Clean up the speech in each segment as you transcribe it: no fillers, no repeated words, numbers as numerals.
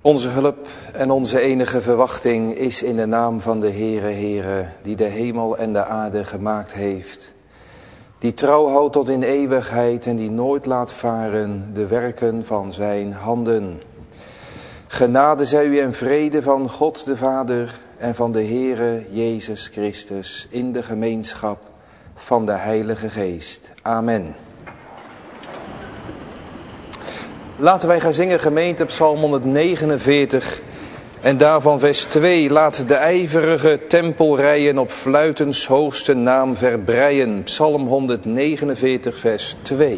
Onze hulp en onze enige verwachting is in de naam van de Heere, die de hemel en de aarde gemaakt heeft. Die trouw houdt tot in eeuwigheid en die nooit laat varen de werken van zijn handen. Genade zij u en vrede van God de Vader en van de Heere Jezus Christus in de gemeenschap van de Heilige Geest. Amen. Laten wij gaan zingen, gemeente, Psalm 149 en daarvan vers 2. Laat de ijverige tempelrijen op fluitens hoogste naam verbreien. Psalm 149 vers 2.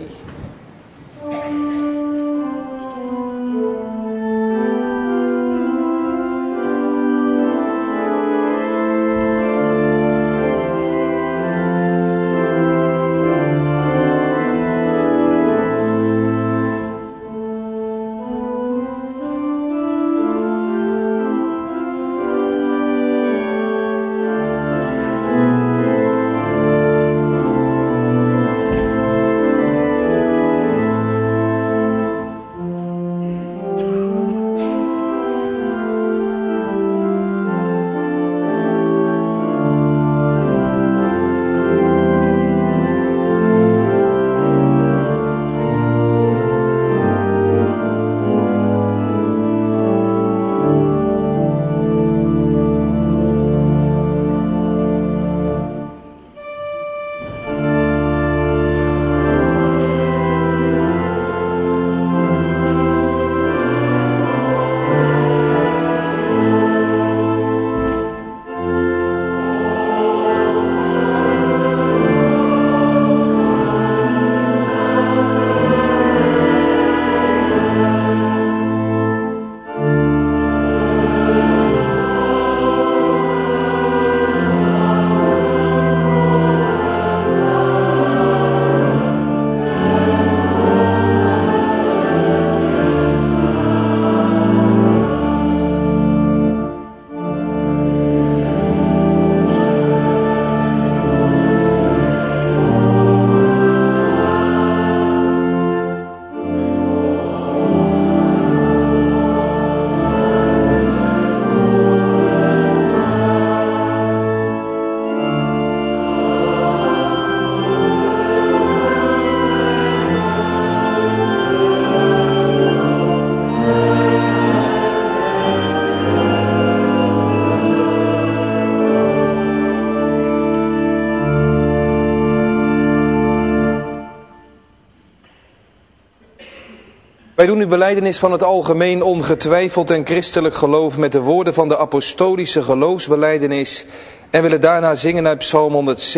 Wij doen uw belijdenis van het algemeen ongetwijfeld en christelijk geloof met de woorden van de apostolische geloofsbelijdenis en willen daarna zingen uit Psalm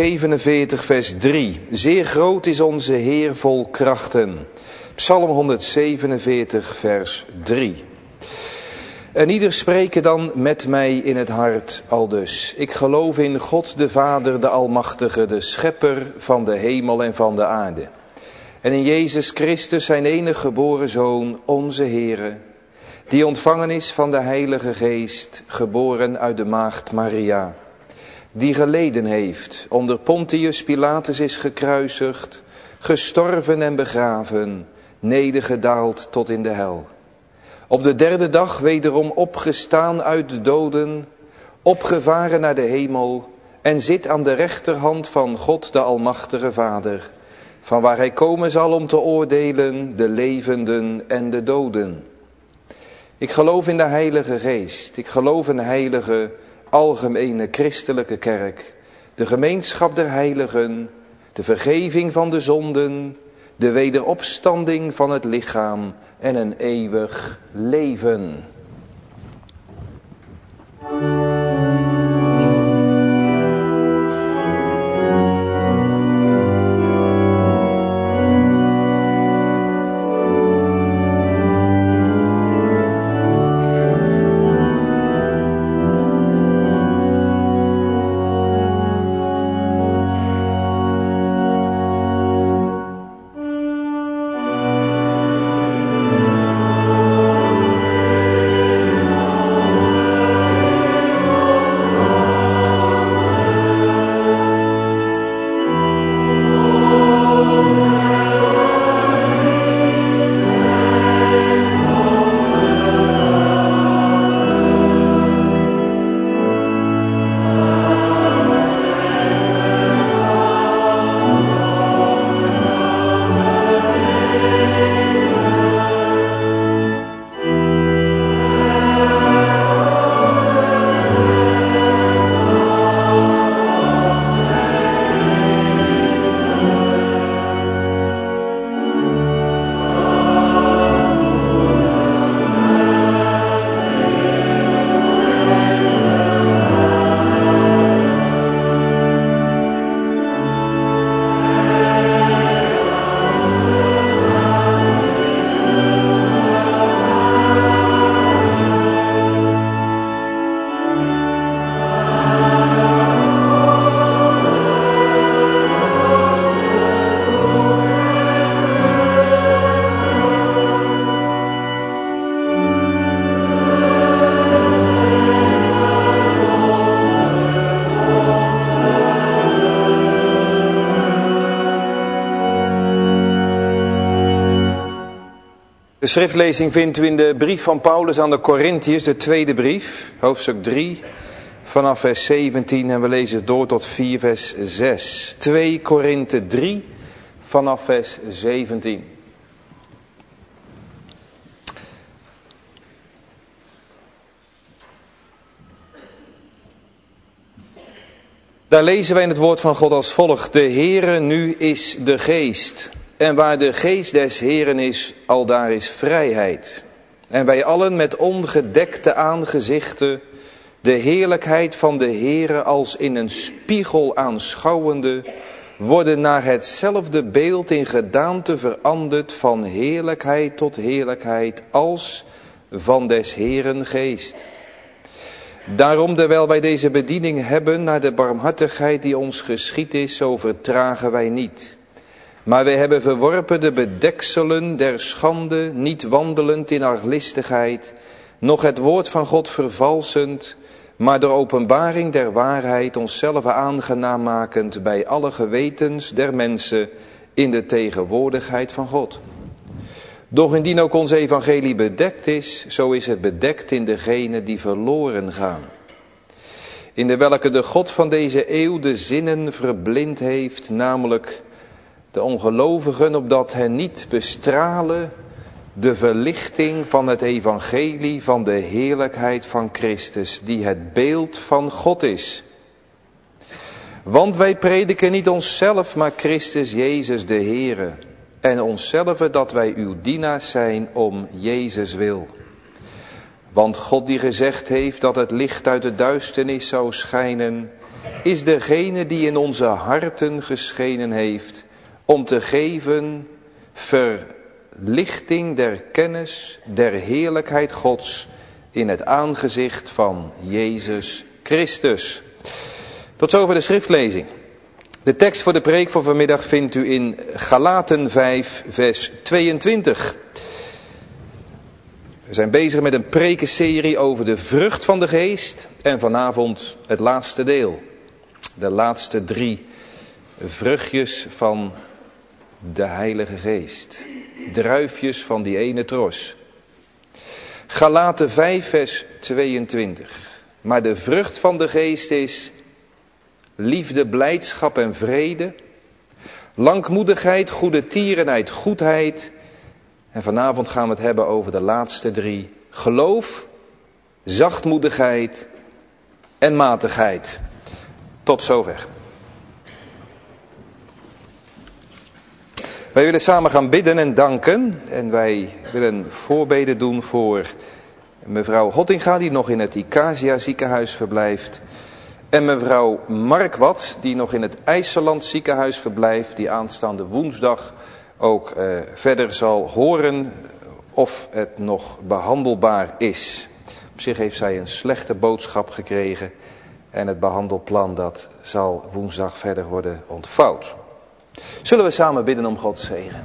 147 vers 3. Zeer groot is onze Heer vol krachten. Psalm 147 vers 3. En ieder spreken dan met mij in het hart aldus. Ik geloof in God de Vader, de Almachtige, de Schepper van de hemel en van de aarde. En in Jezus Christus, zijn enige geboren Zoon, onze Heere, die ontvangen is van de Heilige Geest, geboren uit de maagd Maria, die geleden heeft, onder Pontius Pilatus is gekruisigd, gestorven en begraven, nedergedaald tot in de hel. Op de derde dag wederom opgestaan uit de doden, opgevaren naar de hemel en zit aan de rechterhand van God de Almachtige Vader, van waar hij komen zal om te oordelen de levenden en de doden. Ik geloof in de Heilige Geest, ik geloof in de heilige, algemene christelijke kerk, de gemeenschap der heiligen, de vergeving van de zonden, de wederopstanding van het lichaam en een eeuwig leven. schriftlezing vindt u in de brief van Paulus aan de Korintiërs, de tweede brief, hoofdstuk 3, vanaf vers 17 en we lezen door tot 4 vers 6. 2 Korinthe 3, vanaf vers 17. Daar lezen wij in het woord van God als volgt. De Heere nu is de geest. En waar de geest des Heeren is, aldaar is vrijheid. En wij allen met ongedekte aangezichten de heerlijkheid van de Heere als in een spiegel aanschouwende, worden naar hetzelfde beeld in gedaante veranderd van heerlijkheid tot heerlijkheid als van des Heeren geest. Daarom, terwijl wij deze bediening hebben naar de barmhartigheid die ons geschied is, zo vertragen wij niet. Maar wij hebben verworpen de bedekselen der schande, niet wandelend in arglistigheid, noch het woord van God vervalsend, maar door openbaring der waarheid onszelf aangenaam makend bij alle gewetens der mensen in de tegenwoordigheid van God. Doch indien ook ons evangelie bedekt is, zo is het bedekt in degene die verloren gaan. In de welke de God van deze eeuw de zinnen verblind heeft, namelijk de ongelovigen, opdat hen niet bestralen de verlichting van het evangelie van de heerlijkheid van Christus, die het beeld van God is. Want wij prediken niet onszelf, maar Christus Jezus de Heere, en onszelf dat wij uw dienaars zijn om Jezus wil. Want God die gezegd heeft dat het licht uit de duisternis zou schijnen, is degene die in onze harten geschenen heeft, om te geven verlichting der kennis der heerlijkheid Gods in het aangezicht van Jezus Christus. Tot zover de schriftlezing. De tekst voor de preek van vanmiddag vindt u in Galaten 5 vers 22. We zijn bezig met een prekenserie over de vrucht van de geest en vanavond het laatste deel. De laatste 3 vruchtjes van de Heilige Geest. Druifjes van die ene tros. Galaten 5 vers 22. Maar de vrucht van de geest is liefde, blijdschap en vrede, langmoedigheid, goedertierenheid, goedheid. En vanavond gaan we het hebben over de laatste 3. Geloof, zachtmoedigheid en matigheid. Tot zover. Wij willen samen gaan bidden en danken. En wij willen voorbeden doen voor mevrouw Hottinga, die nog in het Icasia ziekenhuis verblijft. En mevrouw Markwat, die nog in het IJsseland ziekenhuis verblijft, die aanstaande woensdag ook verder zal horen of het nog behandelbaar is. Op zich heeft zij een slechte boodschap gekregen en het behandelplan dat zal woensdag verder worden ontvouwd. Zullen we samen bidden om Gods zegen?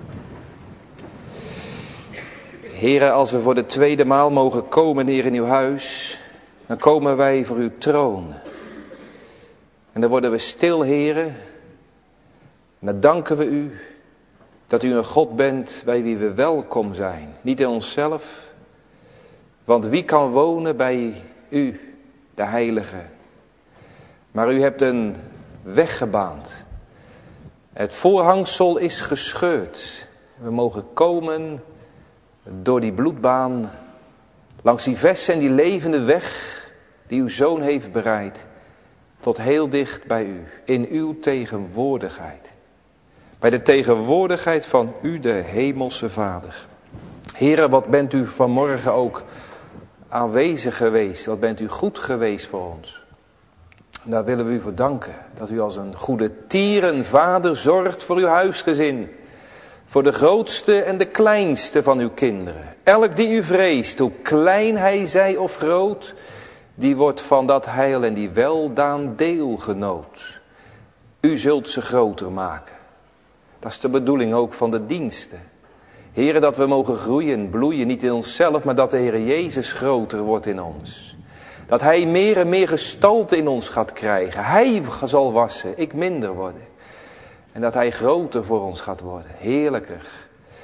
Here, als we voor de tweede maal mogen komen, Heer, in uw huis, dan komen wij voor uw troon. En dan worden we stil, Heere. En dan danken we u dat u een God bent bij wie we welkom zijn. Niet in onszelf, want wie kan wonen bij u, de Heilige? Maar u hebt een weg gebaand. Het voorhangsel is gescheurd. We mogen komen door die bloedbaan, langs die verse en die levende weg die uw Zoon heeft bereid, tot heel dicht bij u, in uw tegenwoordigheid. Bij de tegenwoordigheid van u, de hemelse Vader. Heere, wat bent u vanmorgen ook aanwezig geweest, wat bent u goed geweest voor ons. En daar willen we u voor danken, dat u als een goede tierenvader zorgt voor uw huisgezin. Voor de grootste en de kleinste van uw kinderen. Elk die u vreest, hoe klein hij zij of groot, die wordt van dat heil en die weldaan deelgenoot. U zult ze groter maken. Dat is de bedoeling ook van de diensten. Heere, dat we mogen groeien, bloeien, niet in onszelf, maar dat de Heere Jezus groter wordt in ons. Dat hij meer en meer gestalte in ons gaat krijgen. Hij zal wassen, ik minder worden. En dat hij groter voor ons gaat worden, heerlijker.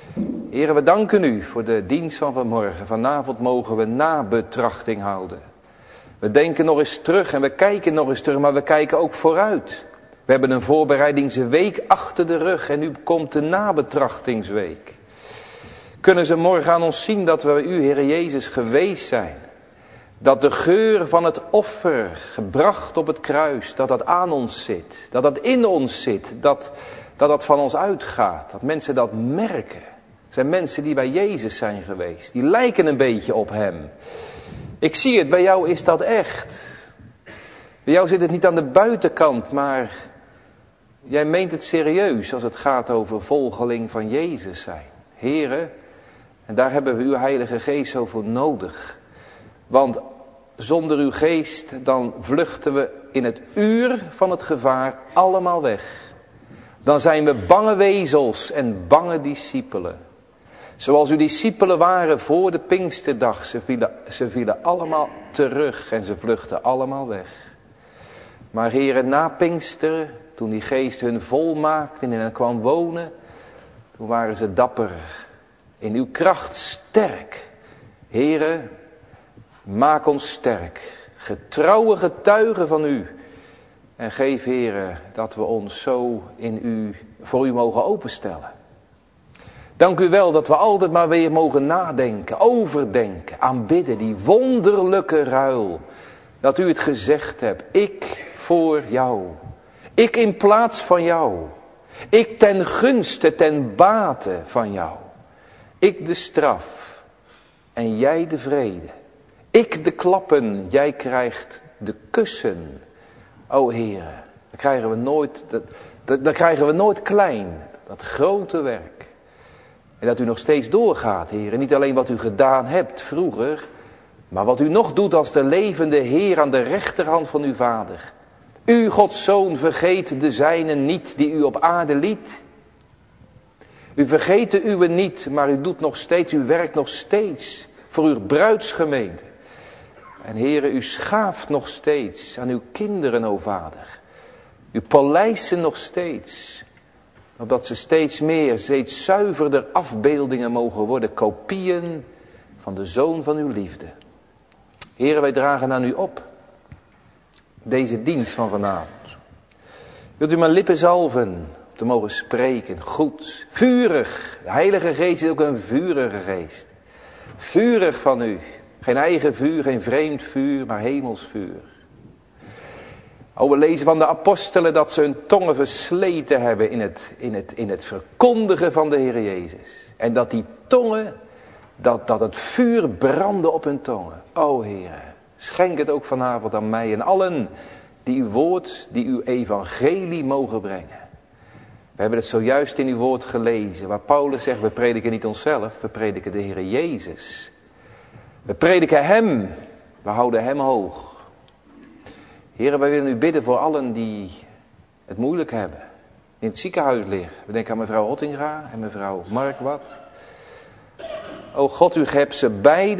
Heren, we danken u voor de dienst van vanmorgen. Vanavond mogen we nabetrachting houden. We denken nog eens terug en we kijken nog eens terug, maar we kijken ook vooruit. We hebben een voorbereidingsweek achter de rug en nu komt de nabetrachtingsweek. Kunnen ze morgen aan ons zien dat we bij u, Heer Jezus, geweest zijn? Dat de geur van het offer, gebracht op het kruis, dat dat aan ons zit. Dat dat in ons zit, dat van ons uitgaat. Dat mensen dat merken. Het zijn mensen die bij Jezus zijn geweest. Die lijken een beetje op hem. Ik zie het, bij jou is dat echt. Bij jou zit het niet aan de buitenkant, maar jij meent het serieus als het gaat over volgeling van Jezus zijn. Heren, en daar hebben we uw Heilige Geest zo voor nodig. Want zonder uw geest, dan vluchten we in het uur van het gevaar allemaal weg. Dan zijn we bange wezels en bange discipelen. Zoals uw discipelen waren voor de Pinksterdag. Ze vielen allemaal terug en ze vluchtten allemaal weg. Maar heren, na Pinksteren, toen die geest hun volmaakte en in hen kwam wonen, toen waren ze dapper, in uw kracht sterk. Heren, maak ons sterk, getrouwe getuigen van u. En geef, heren, dat we ons zo voor u mogen openstellen. Dank u wel dat we altijd maar weer mogen nadenken, overdenken, aanbidden, die wonderlijke ruil. Dat u het gezegd hebt, ik voor jou, ik in plaats van jou, ik ten gunste, ten bate van jou. Ik de straf en jij de vrede. Ik de klappen, jij krijgt de kussen. O Heere, dat krijgen we nooit klein, dat grote werk. En dat u nog steeds doorgaat, Heer. En niet alleen wat u gedaan hebt vroeger, maar wat u nog doet als de levende Heer aan de rechterhand van uw Vader. U, Gods Zoon, vergeet de zijnen niet die u op aarde liet. U vergeet de uwe niet, maar u doet nog steeds, u werkt nog steeds voor uw bruidsgemeente. En Heere, u schaaft nog steeds aan uw kinderen, o Vader. U polijsten nog steeds. Opdat ze steeds meer, steeds zuiverder afbeeldingen mogen worden. Kopieën van de Zoon van uw liefde. Heere, wij dragen aan u op. Deze dienst van vanavond. Wilt u mijn lippen zalven om te mogen spreken. Goed. Vurig. De Heilige Geest is ook een vurige geest. Vurig van u. Geen eigen vuur, geen vreemd vuur, maar hemels vuur. We lezen van de apostelen dat ze hun tongen versleten hebben in het verkondigen van de Heer Jezus. En dat die tongen, dat het vuur brandde op hun tongen. O Heer, schenk het ook vanavond aan mij en allen die uw woord, die uw evangelie mogen brengen. We hebben het zojuist in uw woord gelezen, waar Paulus zegt, we prediken niet onszelf, we prediken de Heer Jezus. We prediken hem, we houden hem hoog. Heren, wij willen u bidden voor allen die het moeilijk hebben. In het ziekenhuis liggen. We denken aan mevrouw Hottinga en mevrouw Markwart. O God, u hebt ze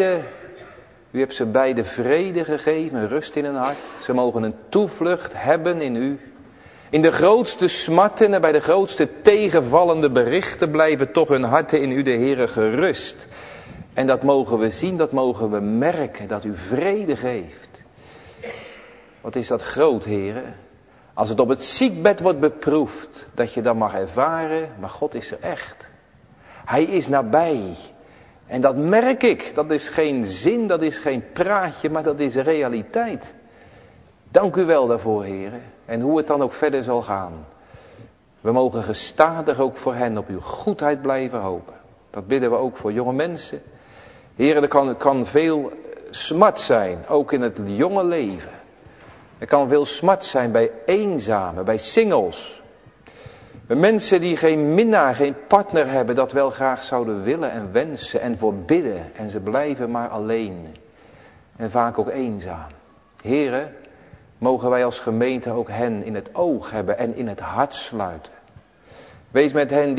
beide vrede gegeven, rust in hun hart. Ze mogen een toevlucht hebben in u. In de grootste smarten en bij de grootste tegenvallende berichten blijven toch hun harten in u, de Heere, gerust. En dat mogen we zien, dat mogen we merken, dat u vrede geeft. Wat is dat groot, heren. Als het op het ziekbed wordt beproefd, dat je dan mag ervaren, maar God is er echt. Hij is nabij. En dat merk ik. Dat is geen zin, dat is geen praatje, maar dat is realiteit. Dank u wel daarvoor, heren. En hoe het dan ook verder zal gaan. We mogen gestadig ook voor hen op uw goedheid blijven hopen. Dat bidden we ook voor jonge mensen. Heren, er kan veel smart zijn, ook in het jonge leven. Er kan veel smart zijn bij eenzamen, bij singles. Bij mensen die geen minnaar, geen partner hebben, dat wel graag zouden willen en wensen en voor bidden. En ze blijven maar alleen. En vaak ook eenzaam. Heren, mogen wij als gemeente ook hen in het oog hebben en in het hart sluiten. Wees met hen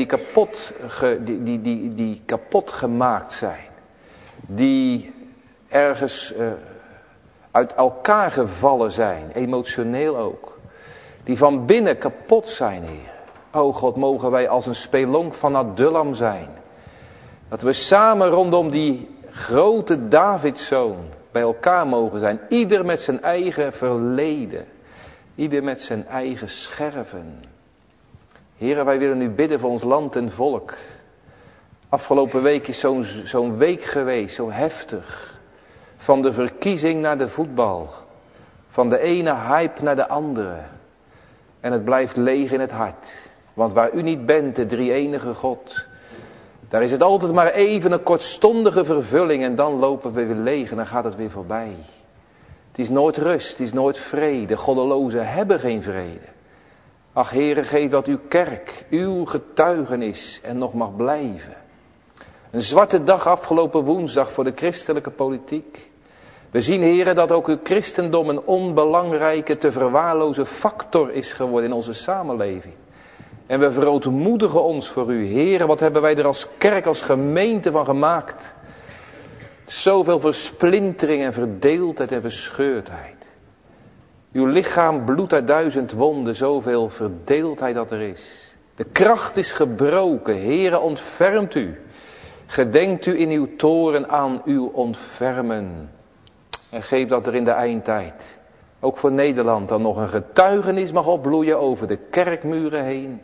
die kapot gemaakt zijn. Die ergens uit elkaar gevallen zijn, emotioneel ook. Die van binnen kapot zijn, Heer. O God, mogen wij als een spelonk van Adullam zijn. Dat we samen rondom die grote Davidszoon bij elkaar mogen zijn. Ieder met zijn eigen verleden. Ieder met zijn eigen scherven. Heren, wij willen u bidden voor ons land en volk. Afgelopen week is zo'n week geweest, zo heftig. Van de verkiezing naar de voetbal. Van de ene hype naar de andere. En het blijft leeg in het hart. Want waar u niet bent, de drie-enige God, daar is het altijd maar even een kortstondige vervulling en dan lopen we weer leeg en dan gaat het weer voorbij. Het is nooit rust, het is nooit vrede. Goddelozen hebben geen vrede. Ach, Heere, geef dat uw kerk, uw getuigenis en nog mag blijven. Een zwarte dag afgelopen woensdag voor de christelijke politiek. We zien, Heere, dat ook uw christendom een onbelangrijke, te verwaarlozen factor is geworden in onze samenleving. En we verootmoedigen ons voor u. Heere, wat hebben wij er als kerk, als gemeente van gemaakt. Zoveel versplintering en verdeeldheid en verscheurdheid. Uw lichaam bloedt uit 1000 wonden, zoveel verdeeldheid dat er is. De kracht is gebroken. Heere, ontfermt u. Gedenkt u in uw toren aan uw ontfermen. En geef dat er in de eindtijd, ook voor Nederland, dan nog een getuigenis mag opbloeien over de kerkmuren heen.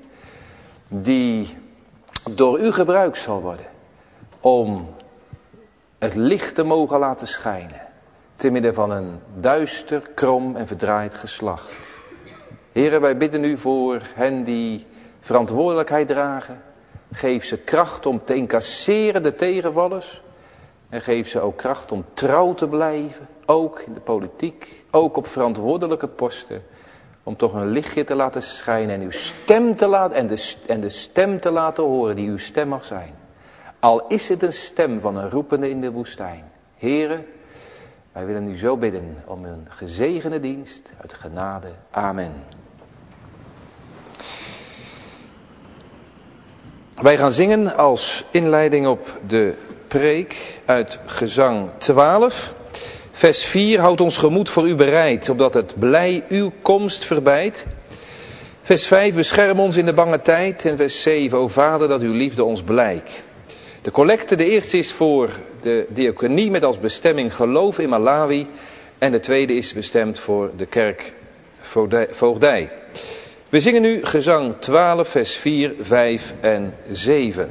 Die door u gebruikt zal worden om het licht te mogen laten schijnen. Te midden van een duister, krom en verdraaid geslacht. Heren, wij bidden u voor hen die verantwoordelijkheid dragen. Geef ze kracht om te incasseren de tegenvallers. En geef ze ook kracht om trouw te blijven. Ook in de politiek. Ook op verantwoordelijke posten. Om toch een lichtje te laten schijnen. En uw stem te laten. En de stem te laten horen die uw stem mag zijn. Al is het een stem van een roepende in de woestijn. Heren, wij willen u zo bidden om een gezegende dienst uit genade. Amen. Wij gaan zingen als inleiding op de preek uit Gezang 12. Vers 4, houd ons gemoed voor u bereid, opdat het blij uw komst verbeidt. Vers 5, bescherm ons in de bange tijd. En vers 7, o Vader, dat uw liefde ons blijkt. De collecte, de eerste is voor de diaconie met als bestemming geloof in Malawi. En de tweede is bestemd voor de kerkvoogdij. We zingen nu Gezang 12, vers 4, 5 en 7.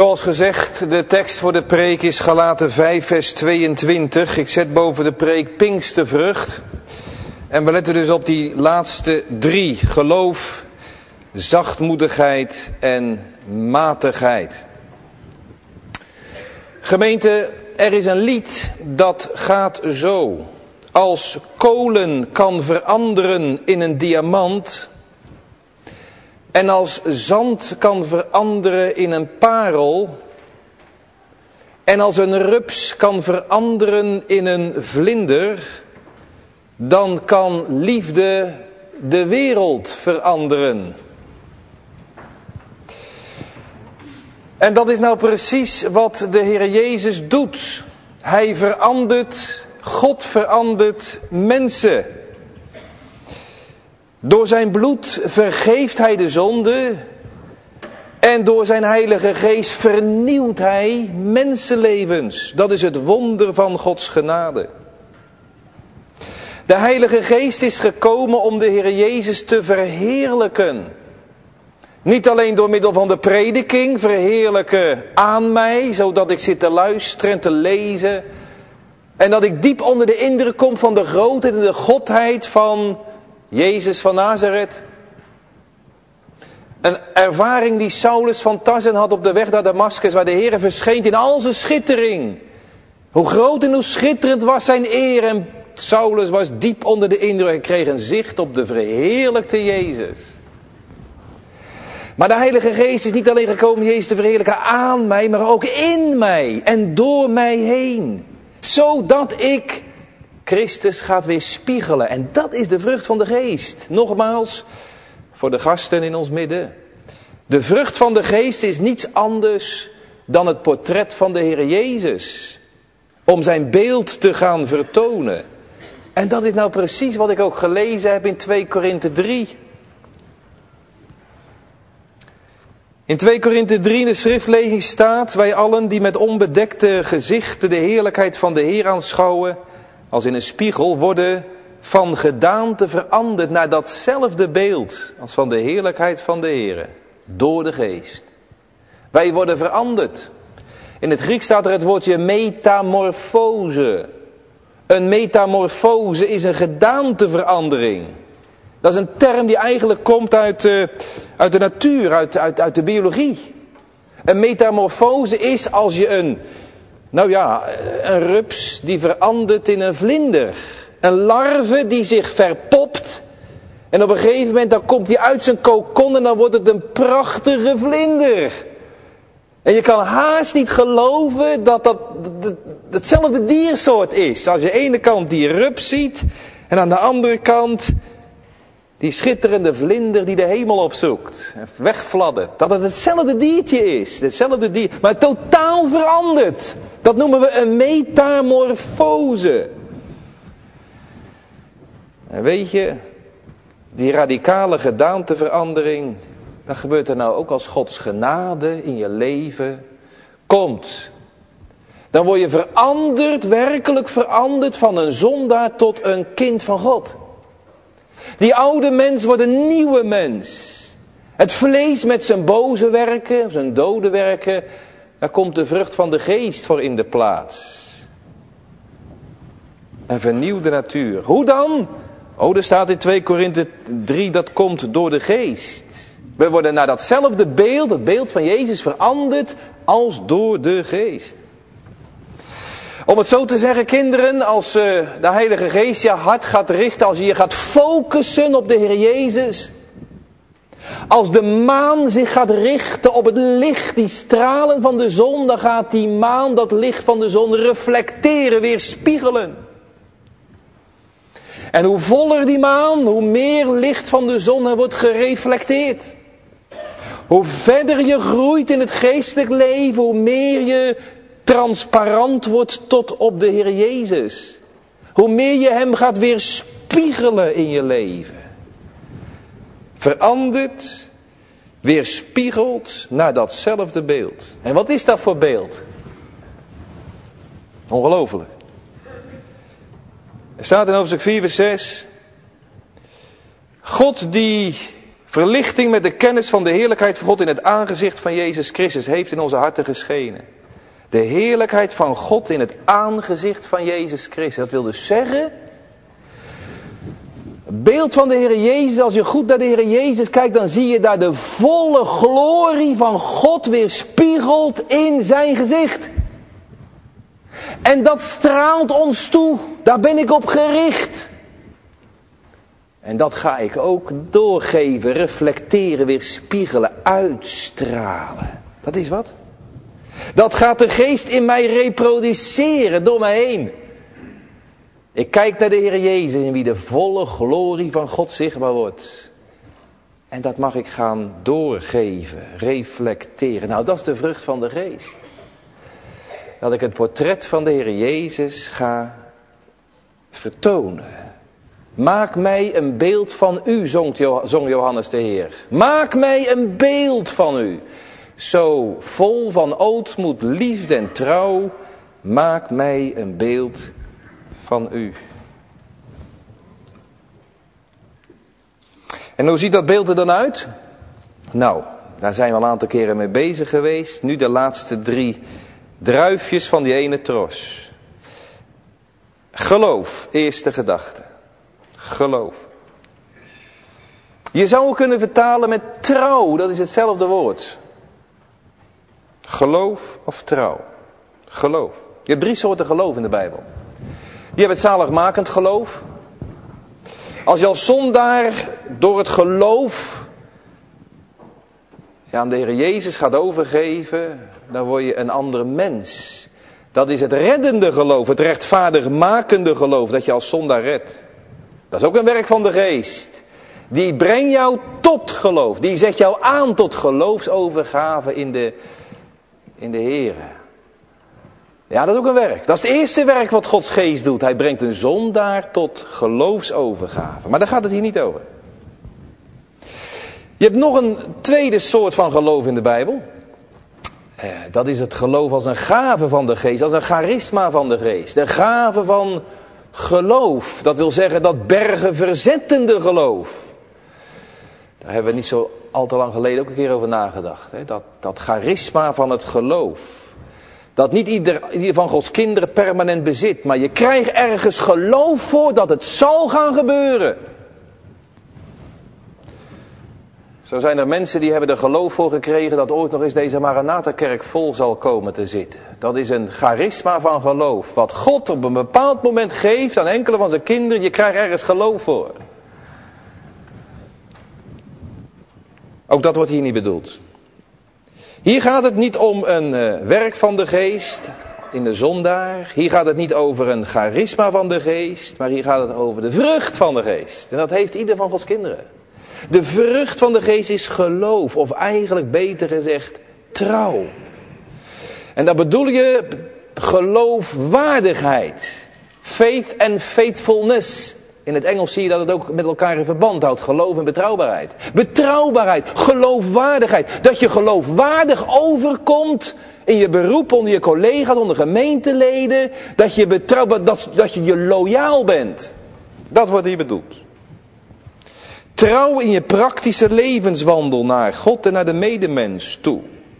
Zoals gezegd, de tekst voor de preek is Galaten 5 vers 22. Ik zet boven de preek Pinkstervrucht. En we letten dus op die laatste 3. Geloof, zachtmoedigheid en matigheid. Gemeente, er is een lied dat gaat zo. Als kolen kan veranderen in een diamant. En als zand kan veranderen in een parel. En als een rups kan veranderen in een vlinder. Dan kan liefde de wereld veranderen. En dat is nou precies wat de Heer Jezus doet. Hij verandert, God verandert mensen. Door zijn bloed vergeeft hij de zonde. En door zijn Heilige Geest vernieuwt hij mensenlevens. Dat is het wonder van Gods genade. De Heilige Geest is gekomen om de Heer Jezus te verheerlijken. Niet alleen door middel van de prediking, verheerlijken aan mij, zodat ik zit te luisteren en te lezen. En dat ik diep onder de indruk kom van de grootheid en de godheid van Jezus van Nazareth. Een ervaring die Saulus van Tarsen had op de weg naar Damascus, waar de Heer verscheen in al zijn schittering. Hoe groot en hoe schitterend was zijn eer. En Saulus was diep onder de indruk en kreeg een zicht op de verheerlijkte Jezus. Maar de Heilige Geest is niet alleen gekomen Jezus te verheerlijken aan mij, maar ook in mij en door mij heen. Zodat ik Christus gaat weerspiegelen. En dat is de vrucht van de Geest. Nogmaals, voor de gasten in ons midden. De vrucht van de Geest is niets anders dan het portret van de Heer Jezus. Om zijn beeld te gaan vertonen. En dat is nou precies wat ik ook gelezen heb in 2 Korinthe 3. In 2 Korinthe 3 in de schriftlezing staat: wij allen die met onbedekte gezichten de heerlijkheid van de Heer aanschouwen, als in een spiegel, worden van gedaante veranderd naar datzelfde beeld als van de heerlijkheid van de Heer, door de Geest. Wij worden veranderd. In het Grieks staat er het woordje metamorfose. Een metamorfose is een gedaanteverandering. Dat is een term die eigenlijk komt uit de natuur, uit de biologie. Een metamorfose is als je een rups die verandert in een vlinder. Een larve die zich verpopt. En op een gegeven moment dan komt die uit zijn kokon en dan wordt het een prachtige vlinder. En je kan haast niet geloven dat hetzelfde diersoort is. Als je aan de ene kant die rups ziet en aan de andere kant die schitterende vlinder die de hemel opzoekt en wegfladdert. Dat het hetzelfde diertje is. Hetzelfde dier, maar totaal veranderd. Dat noemen we een metamorfose. En weet je, die radicale gedaanteverandering, dat gebeurt er nou ook als Gods genade in je leven komt. Dan word je veranderd, werkelijk veranderd, van een zondaar tot een kind van God. Die oude mens wordt een nieuwe mens. Het vlees met zijn boze werken, zijn dode werken, daar komt de vrucht van de Geest voor in de plaats. Een vernieuwde natuur. Hoe dan? Er staat in 2 Korinthe 3, dat komt door de Geest. We worden naar datzelfde beeld, het beeld van Jezus, veranderd als door de Geest. Om het zo te zeggen, kinderen, als de Heilige Geest je hart gaat richten, als je je gaat focussen op de Heer Jezus. Als de maan zich gaat richten op het licht, die stralen van de zon, dan gaat die maan dat licht van de zon reflecteren, weerspiegelen. En hoe voller die maan, hoe meer licht van de zon er wordt gereflecteerd. Hoe verder je groeit in het geestelijk leven, hoe meer je transparant wordt tot op de Heer Jezus. Hoe meer je hem gaat weerspiegelen in je leven. Veranderd, weerspiegeld naar datzelfde beeld. En wat is dat voor beeld? Ongelooflijk. Er staat in hoofdstuk 4 vers 6. God die Verlichting met de kennis van de heerlijkheid van God in het aangezicht van Jezus Christus heeft in onze harten geschenen. De heerlijkheid van God in het aangezicht van Jezus Christus. Dat wil dus zeggen, het beeld van de Heer Jezus, als je goed naar de Heer Jezus kijkt, dan zie je daar de volle glorie van God weerspiegeld in zijn gezicht. En dat straalt ons toe. Daar ben ik op gericht. En dat ga ik ook doorgeven, reflecteren, weerspiegelen, uitstralen. Dat is wat? Dat gaat de geest in mij reproduceren, door mij heen. Ik kijk naar de Heer Jezus in wie de volle glorie van God zichtbaar wordt. En dat mag ik gaan doorgeven, reflecteren. Nou, dat is de vrucht van de geest. Dat ik het portret van de Heer Jezus ga vertonen. Maak mij een beeld van u, zong Johannes de Heer. Maak mij een beeld van u. Zo vol van ootmoed, liefde en trouw. Maak mij een beeld van u. En hoe ziet dat beeld er dan uit? Nou, daar zijn we al een aantal keren mee bezig geweest. Nu de laatste 3 druifjes van die ene tros. Geloof, eerste gedachte. Geloof. Je zou het kunnen vertalen met trouw, dat is hetzelfde woord. Geloof of trouw. Geloof. Je hebt 3 soorten geloof in de Bijbel. Je hebt het zaligmakend geloof. Als je als zondaar door het geloof aan de Heer Jezus gaat overgeven, dan word je een andere mens. Dat is het reddende geloof, het rechtvaardigmakende geloof, dat je als zondaar redt. Dat is ook een werk van de geest. Die brengt jou tot geloof. Die zet jou aan tot geloofsovergave in de Heer. Ja, dat is ook een werk. Dat is het eerste werk wat Gods geest doet. Hij brengt een zondaar tot geloofsovergave. Maar daar gaat het hier niet over. Je hebt nog een tweede soort van geloof in de Bijbel. Dat is het geloof als een gave van de geest. Als een charisma van de geest. De gave van geloof. Dat wil zeggen dat bergen verzettende geloof. Daar hebben we niet zo al te lang geleden ook een keer over nagedacht. Hè? Dat charisma van het geloof. Dat niet ieder van Gods kinderen permanent bezit. Maar je krijgt ergens geloof voor dat het zal gaan gebeuren. Zo zijn er mensen die hebben er geloof voor gekregen dat ooit nog eens deze Maranatha-kerk vol zal komen te zitten. Dat is een charisma van geloof. Wat God op een bepaald moment geeft aan enkele van zijn kinderen. Je krijgt ergens geloof voor. Ook dat wordt hier niet bedoeld. Hier gaat het niet om een werk van de geest in de zondaar. Hier gaat het niet over een charisma van de geest. Maar hier gaat het over de vrucht van de geest. En dat heeft ieder van Gods kinderen. De vrucht van de geest is geloof. Of eigenlijk beter gezegd trouw. En daar bedoel je geloofwaardigheid. Faith and faithfulness. In het Engels zie je dat het ook met elkaar in verband houdt. Geloof en betrouwbaarheid. Betrouwbaarheid, geloofwaardigheid. Dat je geloofwaardig overkomt in je beroep, onder je collega's, onder gemeenteleden. Dat je betrouwbaar, dat je loyaal bent. Dat wordt hier bedoeld. Trouw in je praktische levenswandel naar God en naar de medemens toe.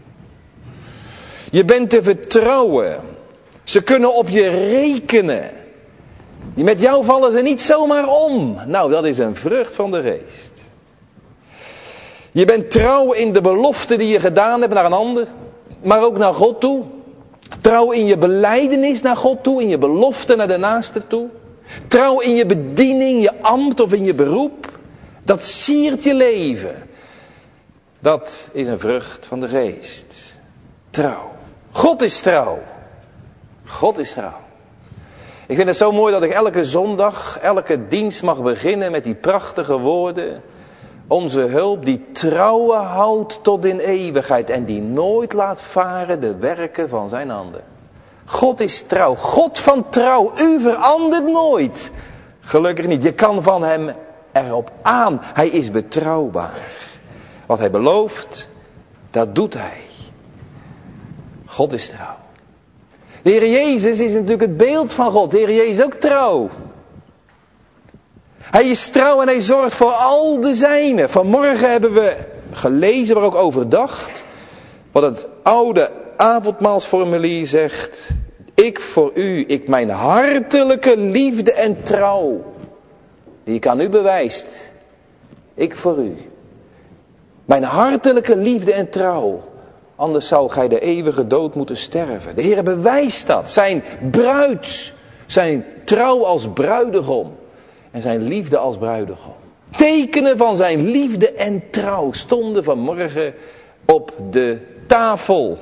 Je bent te vertrouwen. Ze kunnen op je rekenen. Met jou vallen ze niet zomaar om. Nou, dat is een vrucht van de geest. Je bent trouw in de belofte die je gedaan hebt naar een ander. Maar ook naar God toe. Trouw in je belijdenis naar God toe. In je belofte naar de naaste toe. Trouw in je bediening, je ambt of in je beroep. Dat siert je leven. Dat is een vrucht van de geest. Trouw. God is trouw. God is trouw. Ik vind het zo mooi dat ik elke zondag, elke dienst mag beginnen met die prachtige woorden. Onze hulp die trouwen houdt tot in eeuwigheid en die nooit laat varen de werken van zijn handen. God is trouw. God van trouw. U verandert nooit. Gelukkig niet. Je kan van hem erop aan. Hij is betrouwbaar. Wat hij belooft, dat doet hij. God is trouw. De Heer Jezus is natuurlijk het beeld van God. De Heer Jezus is ook trouw. Hij is trouw en hij zorgt voor al de zijnen. Vanmorgen hebben we gelezen, maar ook overdacht, wat het oude avondmaalsformulier zegt. Ik voor u, ik mijn hartelijke liefde en trouw, die ik aan u bewijst. Ik voor u. Mijn hartelijke liefde en trouw. Anders zou gij de eeuwige dood moeten sterven. De Heer bewijst dat. Zijn bruid. Zijn trouw als bruidegom. En zijn liefde als bruidegom. Tekenen van zijn liefde en trouw stonden vanmorgen op de tafel.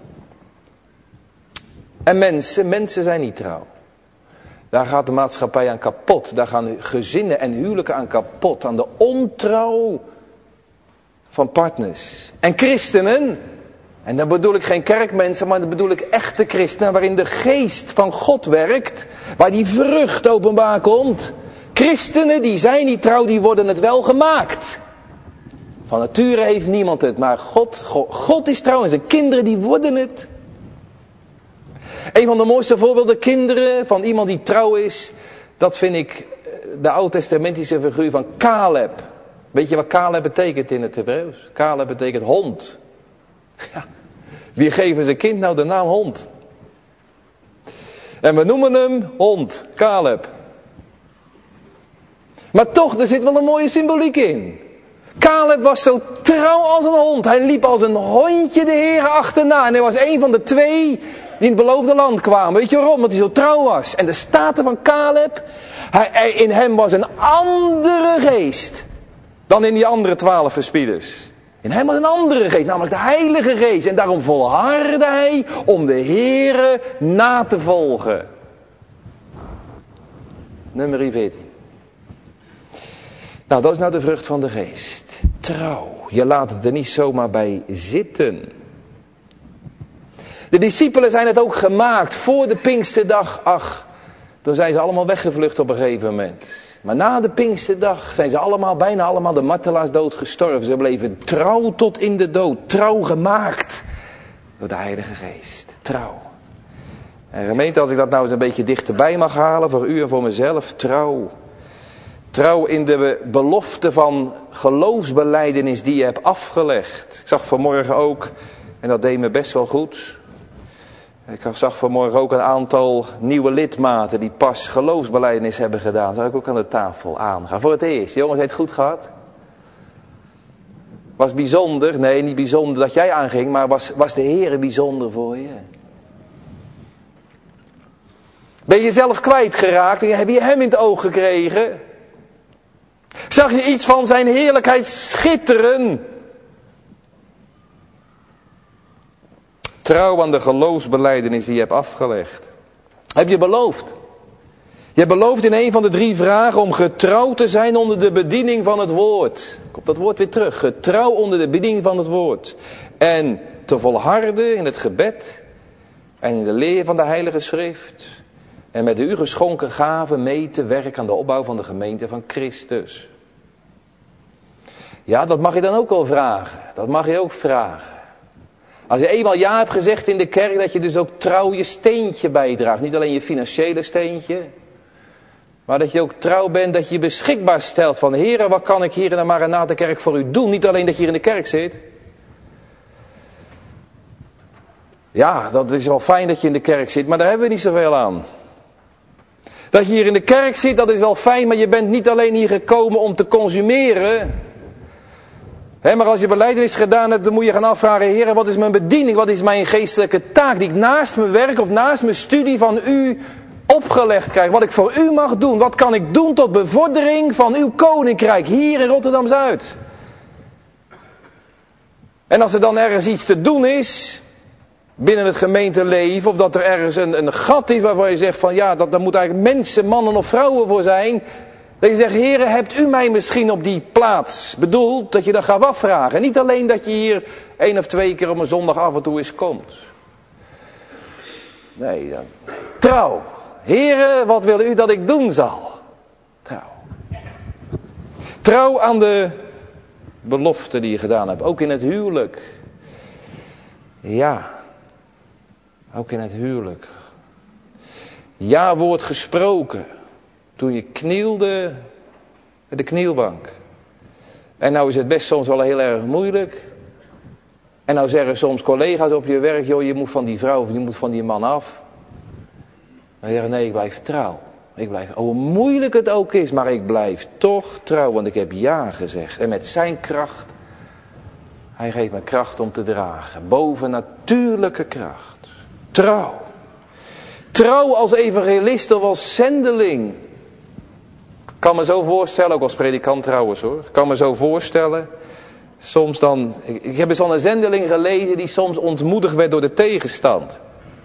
En mensen zijn niet trouw. Daar gaat de maatschappij aan kapot. Daar gaan gezinnen en huwelijken aan kapot. Aan de ontrouw van partners. En christenen, en dan bedoel ik geen kerkmensen, maar dan bedoel ik echte christenen, waarin de geest van God werkt, waar die vrucht openbaar komt. Christenen die zijn niet trouw, die worden het wel gemaakt. Van nature heeft niemand het, maar God is trouw en zijn kinderen die worden het. Een van de mooiste voorbeelden, kinderen van iemand die trouw is, dat vind ik de oud-testamentische figuur van Caleb. Weet je wat Caleb betekent in het Hebreeuws? Caleb betekent hond. Ja. Wie geven zijn kind nou de naam hond? En we noemen hem hond, Caleb. Maar toch, er zit wel een mooie symboliek in. Caleb was zo trouw als een hond. Hij liep als een hondje de Heer achterna. En hij was een van de 2 die in het beloofde land kwamen. Weet je waarom? Omdat hij zo trouw was. En de staten van Caleb, in hem was een andere geest dan in die andere 12 verspieders. In hem was een andere geest, namelijk de Heilige Geest. En daarom volhardde hij om de Heere na te volgen. Nummer 14. Nou, dat is nou de vrucht van de geest. Trouw. Je laat het er niet zomaar bij zitten. De discipelen zijn het ook gemaakt voor de Pinksterdag. Ach, toen zijn ze allemaal weggevlucht op een gegeven moment. Maar na de Pinksterdag zijn ze bijna allemaal de martelaarsdood gestorven. Ze bleven trouw tot in de dood. Trouw gemaakt door de Heilige Geest. Trouw. En gemeente, als ik dat nou eens een beetje dichterbij mag halen voor u en voor mezelf. Trouw. Trouw in de belofte van geloofsbelijdenis die je hebt afgelegd. Ik zag vanmorgen ook, en dat deed me best wel goed. Ik zag vanmorgen ook een aantal nieuwe lidmaten die pas geloofsbelijdenis hebben gedaan. Dat zag ik ook aan de tafel aangaan. Voor het eerst. Jongens, heeft het goed gehad? Was bijzonder? Nee, niet bijzonder dat jij aanging, maar was de Heer bijzonder voor je? Ben je jezelf kwijtgeraakt? Heb je hem in het oog gekregen? Zag je iets van zijn heerlijkheid schitteren? Trouw aan de geloofsbelijdenis die je hebt afgelegd. Heb je beloofd? Je hebt beloofd in een van de 3 vragen om getrouw te zijn onder de bediening van het woord. Komt dat woord weer terug. Getrouw onder de bediening van het woord. En te volharden in het gebed. En in de leer van de Heilige Schrift. En met de u geschonken gaven mee te werken aan de opbouw van de gemeente van Christus. Ja, dat mag je dan ook wel vragen. Dat mag je ook vragen. Als je eenmaal ja hebt gezegd in de kerk, dat je dus ook trouw je steentje bijdraagt. Niet alleen je financiële steentje. Maar dat je ook trouw bent, dat je je beschikbaar stelt van... Heere, wat kan ik hier in de Maranatenkerk voor u doen? Niet alleen dat je hier in de kerk zit. Ja, dat is wel fijn dat je in de kerk zit, maar daar hebben we niet zoveel aan. Dat je hier in de kerk zit, dat is wel fijn, maar je bent niet alleen hier gekomen om te consumeren... Maar als je belijdenis gedaan hebt, dan moet je gaan afvragen... Heer, wat is mijn bediening? Wat is mijn geestelijke taak die ik naast mijn werk of naast mijn studie van u opgelegd krijg? Wat ik voor u mag doen? Wat kan ik doen tot bevordering van uw koninkrijk hier in Rotterdam-Zuid? En als er dan ergens iets te doen is binnen het gemeenteleven... of dat er ergens een gat is waarvan je zegt van... ja, daar moeten eigenlijk mensen, mannen of vrouwen voor zijn... Dat je zegt, Heere, hebt u mij misschien op die plaats bedoeld dat je dat gaat afvragen? Niet alleen dat je hier 1 of 2 keer op een zondag af en toe eens komt. Nee, dan... Trouw. Heere, wat wil u dat ik doen zal? Trouw. Trouw aan de belofte die je gedaan hebt. Ook in het huwelijk. Ja. Ook in het huwelijk. Ja, woord gesproken. Toen je knielde De knielbank. En nou is het best soms wel heel erg moeilijk. En nou zeggen soms collega's op je werk, joh, je moet van die vrouw of je moet van die man af. Dan zeggen, nee, ik blijf trouw. Hoe moeilijk het ook is, maar ik blijf toch trouw, want ik heb ja gezegd. En met zijn kracht, hij geeft me kracht om te dragen. Bovennatuurlijke kracht. Trouw. Trouw als evangelist of als zendeling. Ik kan me zo voorstellen, ook als predikant trouwens hoor. Ik kan me zo voorstellen. Soms dan, ik heb eens al een zendeling gelezen die soms ontmoedigd werd door de tegenstand.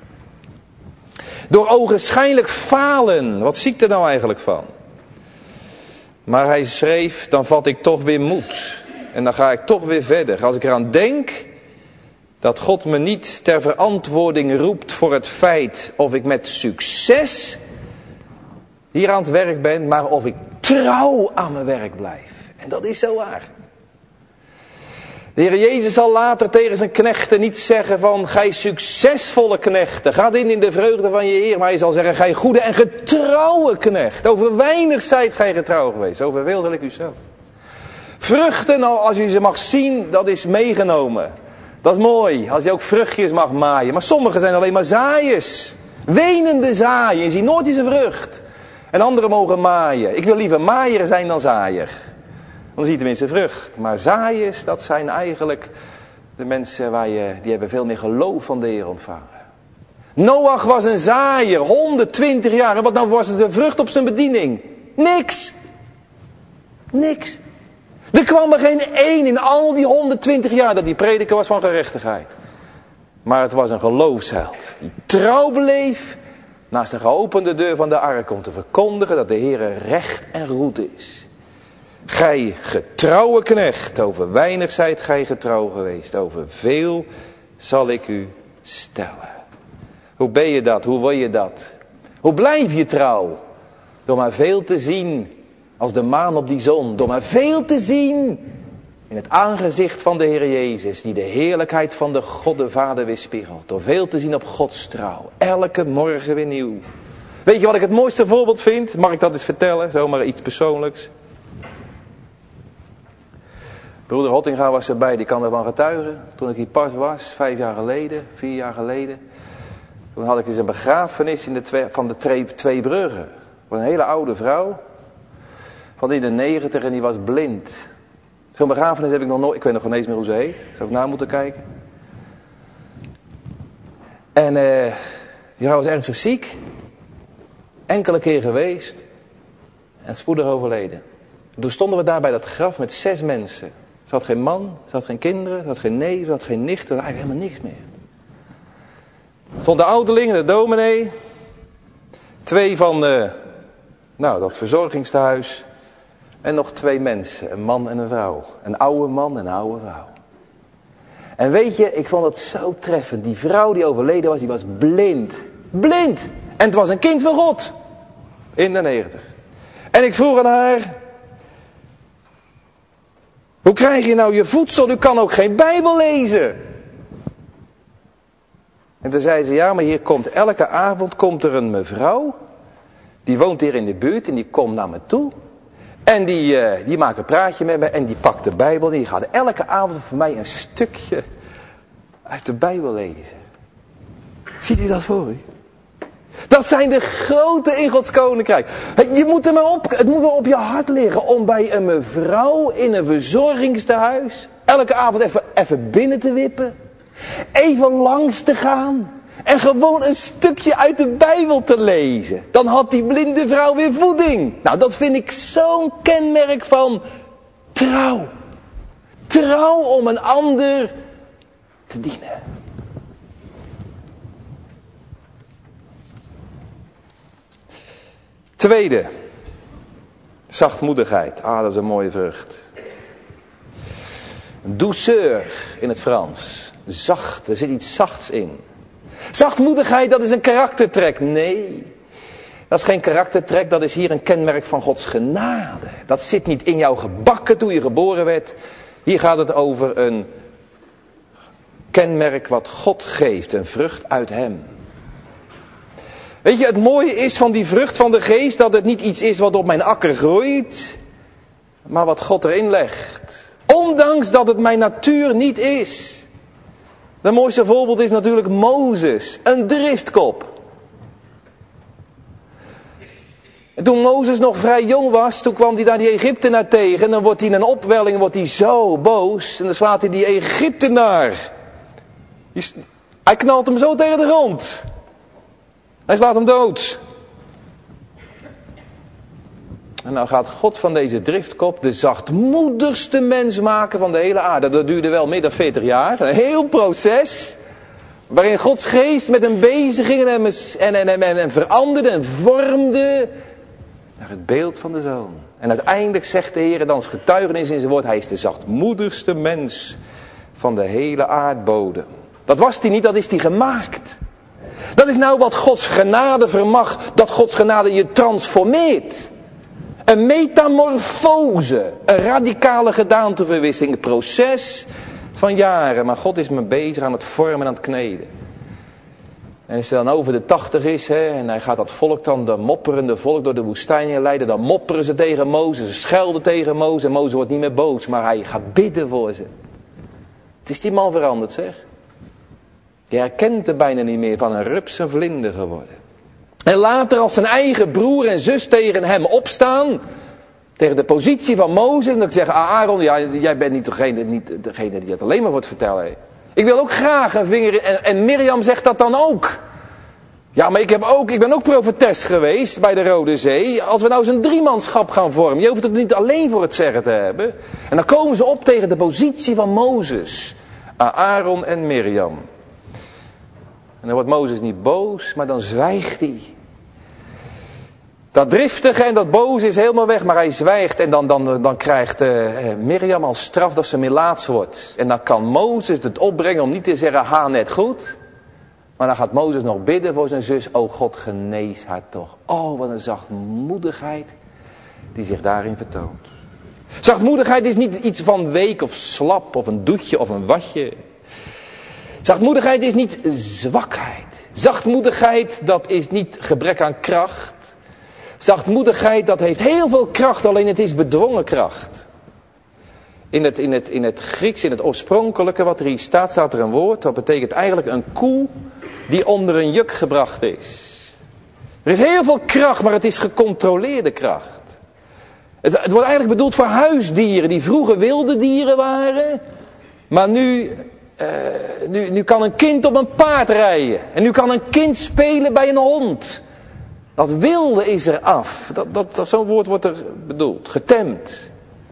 Door ogenschijnlijk falen. Wat zie ik er nou eigenlijk van? Maar hij schreef, dan vat ik toch weer moed. En dan ga ik toch weer verder. Als ik eraan denk dat God me niet ter verantwoording roept voor het feit of ik met succes hier aan het werk ben, maar of ik trouw aan mijn werk blijf. En dat is zo waar. De Heer Jezus zal later tegen zijn knechten niet zeggen van, gij succesvolle knechten, gaat in de vreugde van je Heer. Maar hij zal zeggen, gij goede en getrouwe knecht. Over weinig zijt gij getrouw geweest, over veel zal ik u stellen. Vruchten, als u ze mag zien, dat is meegenomen. Dat is mooi, als je ook vruchtjes mag maaien. Maar sommigen zijn alleen maar zaaiers. Wenende zaaien, je ziet nooit eens een vrucht. En anderen mogen maaien. Ik wil liever maaier zijn dan zaaier. Dan zie je tenminste vrucht. Maar zaaiers, dat zijn eigenlijk de mensen die hebben veel meer geloof van de Heer ontvangen. Noach was een zaaier, 120 jaar. En wat nou was het een vrucht op zijn bediening? Niks. Niks. Er kwam er geen één in al die 120 jaar dat die prediker was van gerechtigheid. Maar het was een geloofsheld. Die trouw bleef naast een geopende deur van de ark om te verkondigen dat de Heer recht en goed is. Gij getrouwe knecht, over weinig zijt gij getrouw geweest. Over veel zal ik u stellen. Hoe ben je dat? Hoe word je dat? Hoe blijf je trouw? Door maar veel te zien als de maan op die zon. Door maar veel te zien in het aangezicht van de Heer Jezus. Die de heerlijkheid van de God de Vader weerspiegelt. Door veel te zien op Gods trouw. Elke morgen weer nieuw. Weet je wat ik het mooiste voorbeeld vind? Mag ik dat eens vertellen? Zomaar iets persoonlijks. Broeder Hottinga was erbij, die kan ervan getuigen. Toen ik hier pas was, 4 jaar geleden. Toen had ik eens een begrafenis van de Twee Bruggen. Van een hele oude vrouw. Van in de 90 en die was blind. Zo'n begrafenis heb ik nog nooit, ik weet nog geen eens meer hoe ze heet. Zou ik na moeten kijken. En die vrouw was ernstig ziek. Enkele keer geweest. En spoedig overleden. Toen stonden we daar bij dat graf met 6 mensen. Ze had geen man, ze had geen kinderen, ze had geen neef, ze had geen nicht, ze had eigenlijk helemaal niks meer. Er stond de ouderling en de dominee. 2 van dat verzorgingstehuis. En nog 2 mensen, een man en een vrouw. Een oude man en een oude vrouw. En weet je, ik vond het zo treffend. Die vrouw die overleden was, die was blind. Blind! En het was een kind van God. In de 90. En ik vroeg aan haar, hoe krijg je nou je voedsel? U kan ook geen Bijbel lezen. En toen zei ze, ja, maar hier komt elke avond er een mevrouw. Die woont hier in de buurt en die komt naar me toe. En die maakt een praatje met me en die pakt de Bijbel. En die gaat elke avond voor mij een stukje uit de Bijbel lezen. Ziet u dat voor u? Dat zijn de grote in Gods koninkrijk. Het moet wel op je hart liggen om bij een mevrouw in een verzorgingstehuis elke avond even binnen te wippen. Even langs te gaan. En gewoon een stukje uit de Bijbel te lezen. Dan had die blinde vrouw weer voeding. Nou, dat vind ik zo'n kenmerk van trouw. Trouw om een ander te dienen. Tweede, zachtmoedigheid. Ah, dat is een mooie vrucht. Douceur in het Frans. Zacht, er zit iets zachts in. Zachtmoedigheid, dat is een karaktertrek. Nee, dat is geen karaktertrek, dat is hier een kenmerk van Gods genade. Dat zit niet in jou gebakken toen je geboren werd. Hier gaat het over een kenmerk wat God geeft, een vrucht uit hem. Weet je, het mooie is van die vrucht van de geest dat het niet iets is wat op mijn akker groeit. maar wat God erin legt. Ondanks dat het mijn natuur niet is. Het mooiste voorbeeld is natuurlijk Mozes, een driftkop. En toen Mozes nog vrij jong was, toen kwam hij daar die Egyptenaar tegen. En dan wordt hij in een opwelling, wordt hij zo boos. En dan slaat hij die Egyptenaar. Hij knalt hem zo tegen de grond. Hij slaat hem dood. En nou gaat God van deze driftkop de zachtmoedigste mens maken van de hele aarde. Dat duurde wel meer dan 40 jaar. Een heel proces. Waarin Gods geest met hem bezig ging en veranderde en vormde naar het beeld van de Zoon. En uiteindelijk zegt de Heer dan als getuigenis in zijn woord, hij is de zachtmoedigste mens van de hele aardbodem. Dat was hij niet, dat is hij gemaakt. Dat is nou wat Gods genade vermag, dat Gods genade je transformeert. Een metamorfose, een radicale gedaanteverwisseling, een proces van jaren. Maar God is me bezig aan het vormen en aan het kneden. En als hij dan over de 80 is, en hij gaat dat volk dan, de mopperende volk, door de woestijn heen leiden. Dan mopperen ze tegen Mozes, ze schelden tegen Mozes. En Mozes wordt niet meer boos, maar hij gaat bidden voor ze. Het is die man veranderd, zeg. Je herkent er bijna niet meer, van een rups een vlinder geworden. En later als zijn eigen broer en zus tegen hem opstaan, tegen de positie van Mozes, en dan zeggen Aaron, ja, jij bent niet degene die het alleen maar wordt vertellen. Ik wil ook graag een vinger in. En Mirjam zegt dat dan ook. Ja, maar ik ben ook profetes geweest bij de Rode Zee. Als we nou eens een driemanschap gaan vormen, je hoeft het niet alleen voor het zeggen te hebben. En dan komen ze op tegen de positie van Mozes, Aaron en Mirjam. En dan wordt Mozes niet boos, maar dan zwijgt hij. Dat driftige en dat boze is helemaal weg, maar hij zwijgt. En dan krijgt Mirjam als straf dat ze melaats wordt. En dan kan Mozes het opbrengen om niet te zeggen, ha, net goed. Maar dan gaat Mozes nog bidden voor zijn zus. Oh God, genees haar toch. Oh, wat een zachtmoedigheid die zich daarin vertoont. Zachtmoedigheid is niet iets van week of slap of een doetje of een watje. Zachtmoedigheid is niet zwakheid. Zachtmoedigheid, dat is niet gebrek aan kracht. Zachtmoedigheid, dat heeft heel veel kracht, alleen het is bedwongen kracht. In het Grieks, in het oorspronkelijke wat er hier staat, staat er een woord. Dat betekent eigenlijk een koe die onder een juk gebracht is. Er is heel veel kracht, maar het is gecontroleerde kracht. Het wordt eigenlijk bedoeld voor huisdieren die vroeger wilde dieren waren. Maar nu kan een kind op een paard rijden. En nu kan een kind spelen bij een hond. Dat wilde is er af. Zo'n woord wordt er bedoeld. Getemd.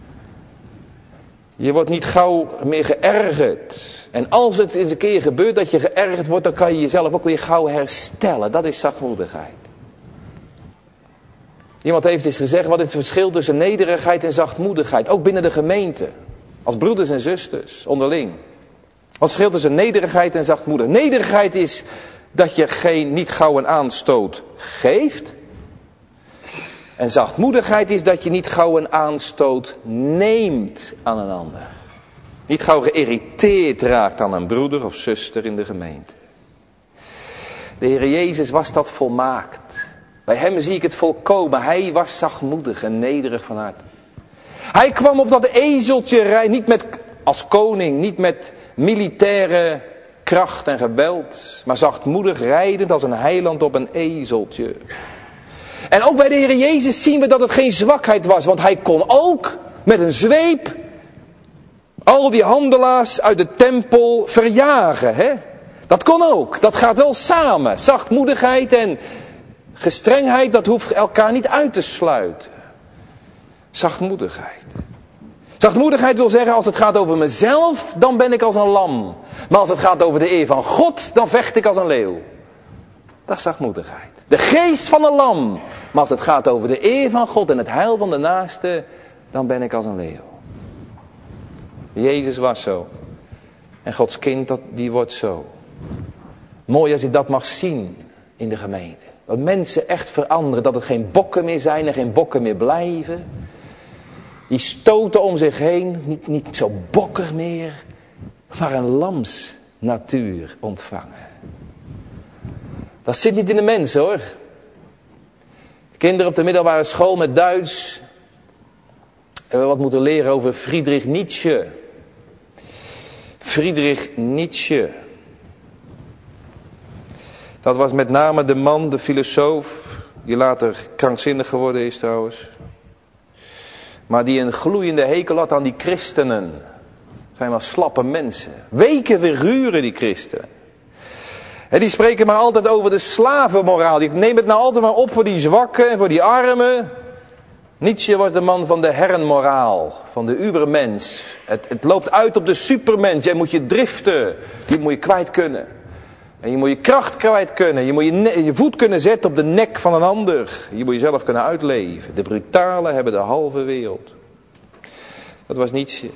Je wordt niet gauw meer geërgerd. En als het eens een keer gebeurt dat je geërgerd wordt, dan kan je jezelf ook weer gauw herstellen. Dat is zachtmoedigheid. Iemand heeft eens gezegd, wat is het verschil tussen nederigheid en zachtmoedigheid? Ook binnen de gemeente. Als broeders en zusters, onderling. Wat is het verschil tussen nederigheid en zachtmoedigheid? Nederigheid is dat je niet gauw een aanstoot geeft. En zachtmoedigheid is dat je niet gauw een aanstoot neemt aan een ander. Niet gauw geïrriteerd raakt aan een broeder of zuster in de gemeente. De Heer Jezus was dat volmaakt. Bij hem zie ik het volkomen. Hij was zachtmoedig en nederig van harte. Hij kwam op dat ezeltje rijden, niet als koning, niet met militaire kracht en geweld, maar zachtmoedig rijdend als een heiland op een ezeltje. En ook bij de Heer Jezus zien we dat het geen zwakheid was, want hij kon ook met een zweep al die handelaars uit de tempel verjagen. Hè? Dat kon ook, dat gaat wel samen. Zachtmoedigheid en gestrengheid, dat hoeft elkaar niet uit te sluiten. Zachtmoedigheid. Zachtmoedigheid wil zeggen, als het gaat over mezelf, dan ben ik als een lam. Maar als het gaat over de eer van God, dan vecht ik als een leeuw. Dat is zachtmoedigheid. De geest van een lam. Maar als het gaat over de eer van God en het heil van de naaste, dan ben ik als een leeuw. Jezus was zo. En Gods kind, die wordt zo. Mooi als je dat mag zien in de gemeente. Dat mensen echt veranderen. Dat het geen bokken meer zijn en geen bokken meer blijven. Die stoten om zich heen. Niet zo bokkig meer. Maar een lamsnatuur ontvangen. Dat zit niet in de mens hoor. Kinderen op de middelbare school met Duits. hebben we wat moeten leren over Friedrich Nietzsche. Friedrich Nietzsche. Dat was met name de man, de filosoof, die later krankzinnig geworden is trouwens. Maar die een gloeiende hekel had aan die christenen. Dat zijn wel slappe mensen. Weken figuren die christenen. En die spreken maar altijd over de slavenmoraal. Die nemen het nou altijd maar op voor die zwakken en voor die armen. Nietzsche was de man van de herrenmoraal, van de ubermens. Het loopt uit op de supermens. Jij moet je driften, die moet je kwijt kunnen. En je moet je kracht kwijt kunnen. Je moet je voet kunnen zetten op de nek van een ander. Je moet jezelf kunnen uitleven. De brutalen hebben de halve wereld. Dat was Nietzsche.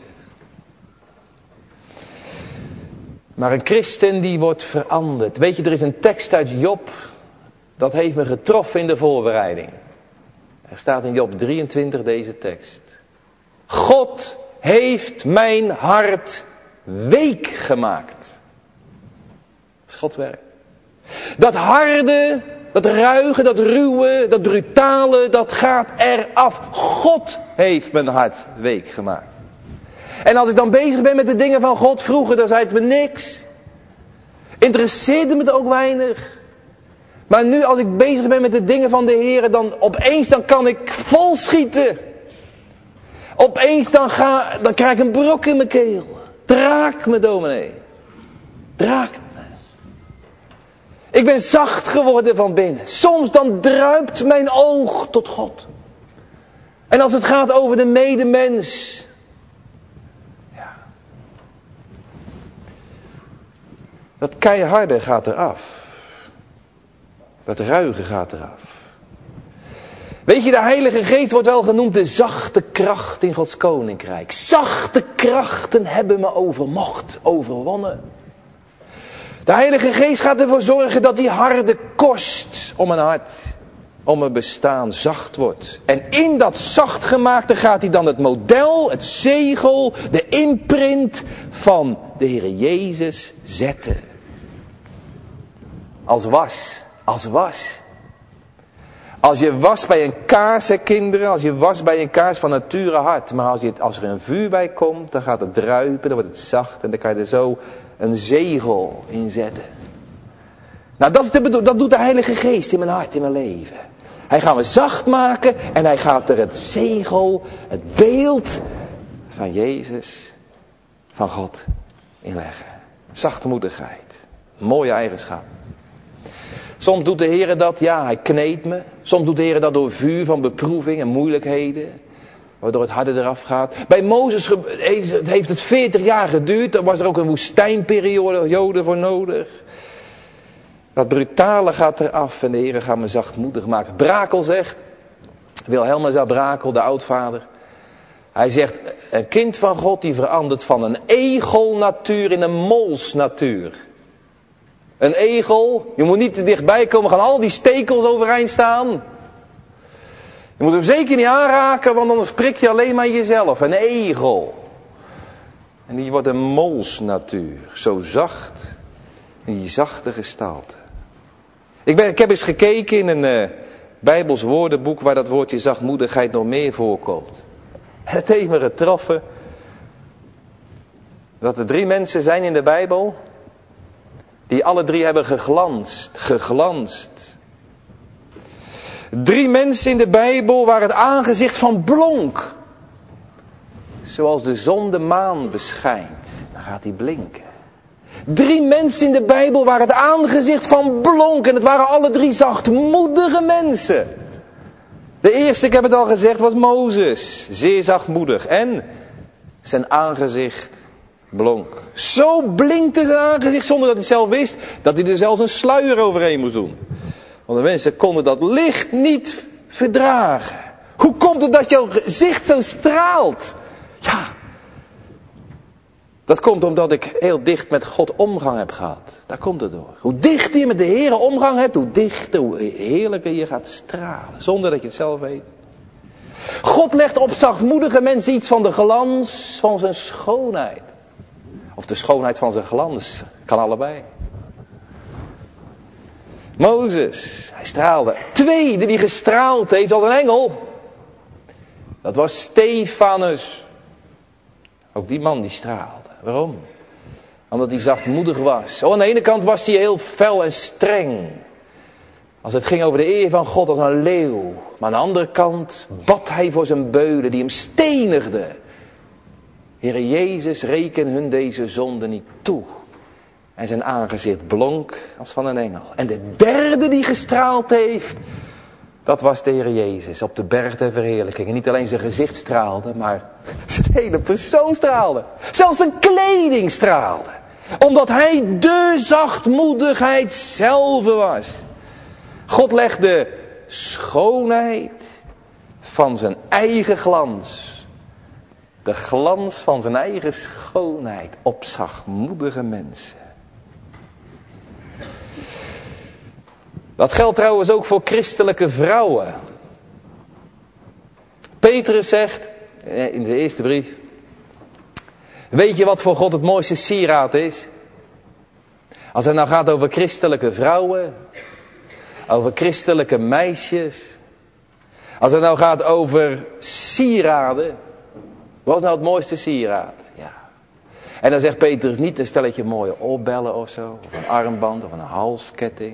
Maar een christen die wordt veranderd. Weet je, er is een tekst uit Job. Dat heeft me getroffen in de voorbereiding. Er staat in Job 23 deze tekst. God heeft mijn hart week gemaakt. Dat is Gods werk. Dat harde, dat ruige, dat ruwe, dat brutale, dat gaat eraf. God heeft mijn hart week gemaakt. En als ik dan bezig ben met de dingen van God, vroeger dan zei het me niks. Interesseerde me het ook weinig. Maar nu als ik bezig ben met de dingen van de Heer, dan opeens dan kan ik vol schieten. Opeens dan krijg ik een brok in mijn keel. Draak me, dominee. Draak me. Ik ben zacht geworden van binnen. Soms dan druipt mijn oog tot God. En als het gaat over de medemens. Ja. Dat keiharde gaat eraf. Dat ruige gaat eraf. Weet je, de Heilige Geest wordt wel genoemd de zachte kracht in Gods koninkrijk. Zachte krachten hebben me overwonnen. De Heilige Geest gaat ervoor zorgen dat die harde kost om mijn hart, om mijn bestaan zacht wordt. En in dat zachtgemaakte gaat hij dan het model, het zegel, de imprint van de Heer Jezus zetten. Als was. Als je was bij een kaars, hè kinderen, als je was bij een kaars van nature hard. Maar als er een vuur bij komt, dan gaat het druipen, dan wordt het zacht en dan kan je er zo een zegel in zetten. Nou, dat doet de Heilige Geest in mijn hart, in mijn leven. Hij gaat me zacht maken en hij gaat er het zegel, het beeld van Jezus, van God in leggen. Zachtmoedigheid, mooie eigenschap. Soms doet de Heer dat, ja, hij kneedt me. Soms doet de Heer dat door vuur van beproeving en moeilijkheden. Waardoor het harder eraf gaat. Bij Mozes heeft het 40 jaar geduurd. Dan was er ook een woestijnperiode voor nodig. Dat brutale gaat eraf en de Heer gaat me zachtmoedig maken. Brakel zegt, Wilhelmus Brakel, de oudvader. Hij zegt, een kind van God die verandert van een egelnatuur in een molsnatuur. Een egel, je moet niet te dichtbij komen, gaan al die stekels overeind staan. Je moet hem zeker niet aanraken, want anders prik je alleen maar jezelf. Een egel. En die wordt een molsnatuur, zo zacht, in die zachte gestalte. Ik heb eens gekeken in een Bijbels woordenboek waar dat woordje zachtmoedigheid nog meer voorkomt. Het heeft me getroffen dat er 3 mensen zijn in de Bijbel die alle 3 hebben geglanst. 3 mensen in de Bijbel waar het aangezicht van blonk. Zoals de zon de maan beschijnt, dan gaat hij blinken. 3 mensen in de Bijbel waar het aangezicht van blonk. En het waren alle 3 zachtmoedige mensen. De eerste, ik heb het al gezegd, was Mozes. Zeer zachtmoedig. En zijn aangezicht blonk. Zo blinkte zijn aangezicht zonder dat hij zelf wist dat hij er zelfs een sluier overheen moest doen. Want de mensen konden dat licht niet verdragen. Hoe komt het dat jouw gezicht zo straalt? Ja, dat komt omdat ik heel dicht met God omgang heb gehad. Daar komt het door. Hoe dichter je met de Heer omgang hebt, hoe heerlijker je gaat stralen. Zonder dat je het zelf weet. God legt op zachtmoedige mensen iets van de glans van zijn schoonheid. Of de schoonheid van zijn glans. Kan allebei. Mozes, hij straalde. Tweede die gestraald heeft als een engel Dat was Stefanus. Ook die man die straalde. Waarom? Omdat hij zachtmoedig was. Aan de ene kant was hij heel fel en streng. Als het ging over de eer van God als een leeuw. Maar aan de andere kant bad hij voor zijn beulen die hem stenigden. Heere Jezus, reken hun deze zonde niet toe. En zijn aangezicht blonk als van een engel. En de derde die gestraald heeft, dat was de Heer Jezus op de berg der verheerlijking. En niet alleen zijn gezicht straalde, maar zijn hele persoon straalde. Zelfs zijn kleding straalde. Omdat hij de zachtmoedigheid zelf was. God legde schoonheid van zijn eigen glans. De glans van zijn eigen schoonheid op zachtmoedige mensen. Dat geldt trouwens ook voor christelijke vrouwen. Petrus zegt in de eerste brief: weet je wat voor God het mooiste sieraad is? Als het nou gaat over christelijke vrouwen, over christelijke meisjes, als het nou gaat over sieraden, wat is nou het mooiste sieraad? Ja. En dan zegt Petrus niet een stelletje mooie oorbellen of zo, of een armband of een halsketting.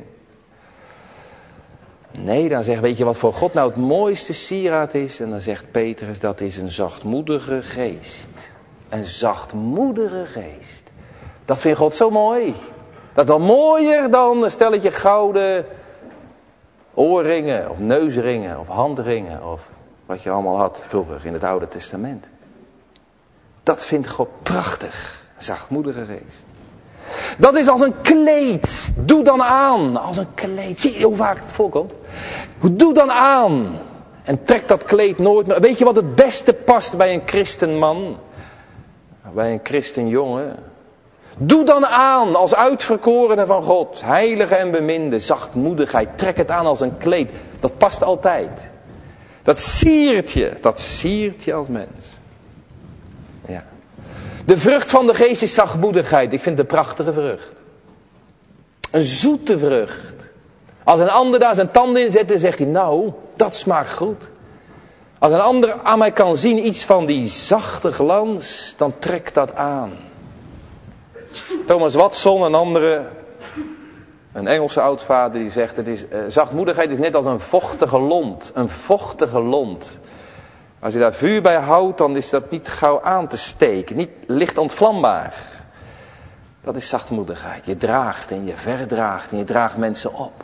Nee, dan zegt, weet je wat voor God nou het mooiste sieraad is? En dan zegt Petrus, dat is een zachtmoedige geest. Een zachtmoedige geest. Dat vindt God zo mooi. Dat is wel mooier dan een stelletje gouden oorringen of neusringen of handringen of wat je allemaal had vroeger in het Oude Testament. Dat vindt God prachtig. Een zachtmoedige geest. Dat is als een kleed. Doe dan aan. Als een kleed. Zie je hoe vaak het voorkomt? Doe dan aan. En trek dat kleed nooit meer. Weet je wat het beste past bij een christenman? Bij een christenjongen? Doe dan aan als uitverkorene van God. Heilige en beminde. Zachtmoedigheid. Trek het aan als een kleed. Dat past altijd. Dat siert je. Dat siert je als mens. Ja. De vrucht van de geest is zachtmoedigheid. Ik vind het een prachtige vrucht. Een zoete vrucht. Als een ander daar zijn tanden in zet, dan zegt hij, nou, dat smaakt goed. Als een ander aan mij kan zien iets van die zachte glans, dan trekt dat aan. Thomas Watson, een andere, een Engelse oudvader, die zegt, zachtmoedigheid is net als een vochtige lont. Een vochtige lont. Als je daar vuur bij houdt, dan is dat niet gauw aan te steken. Niet licht ontvlambaar. Dat is zachtmoedigheid. Je draagt en je verdraagt en je draagt mensen op.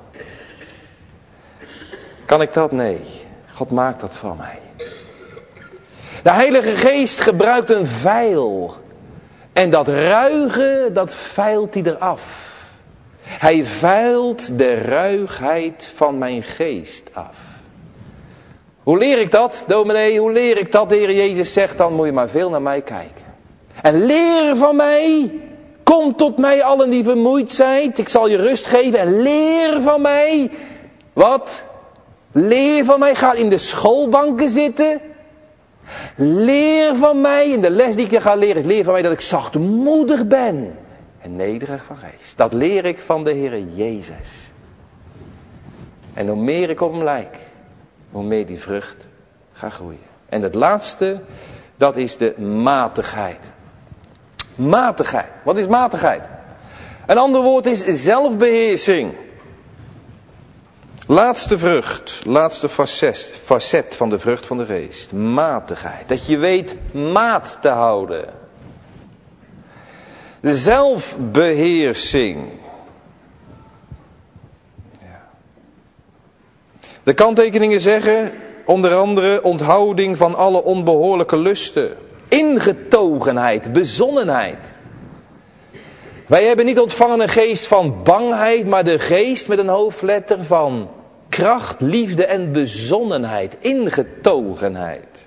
Kan ik dat? Nee. God maakt dat van mij. De Heilige Geest gebruikt een vijl. En dat ruige, dat vijlt hij eraf. Hij vijlt de ruigheid van mijn geest af. Hoe leer ik dat, dominee? Hoe leer ik dat? De Heer Jezus zegt, dan moet je maar veel naar mij kijken. En leer van mij. Kom tot mij allen die vermoeid zijt. Ik zal je rust geven. En leer van mij. Wat? Leer van mij. Ga in de schoolbanken zitten. Leer van mij. In de les die ik je ga leren. Leer van mij dat ik zachtmoedig ben. En nederig van geest. Dat leer ik van de Heer Jezus. En hoe meer ik op hem lijk, hoe meer die vrucht gaat groeien. En het laatste, dat is de matigheid. Matigheid. Wat is matigheid? Een ander woord is zelfbeheersing. Laatste vrucht, laatste facet van de vrucht van de geest. Matigheid. Dat je weet maat te houden. De zelfbeheersing. De kanttekeningen zeggen onder andere onthouding van alle onbehoorlijke lusten. Ingetogenheid, bezonnenheid. Wij hebben niet ontvangen een geest van bangheid, maar de geest met een hoofdletter van kracht, liefde en bezonnenheid. Ingetogenheid.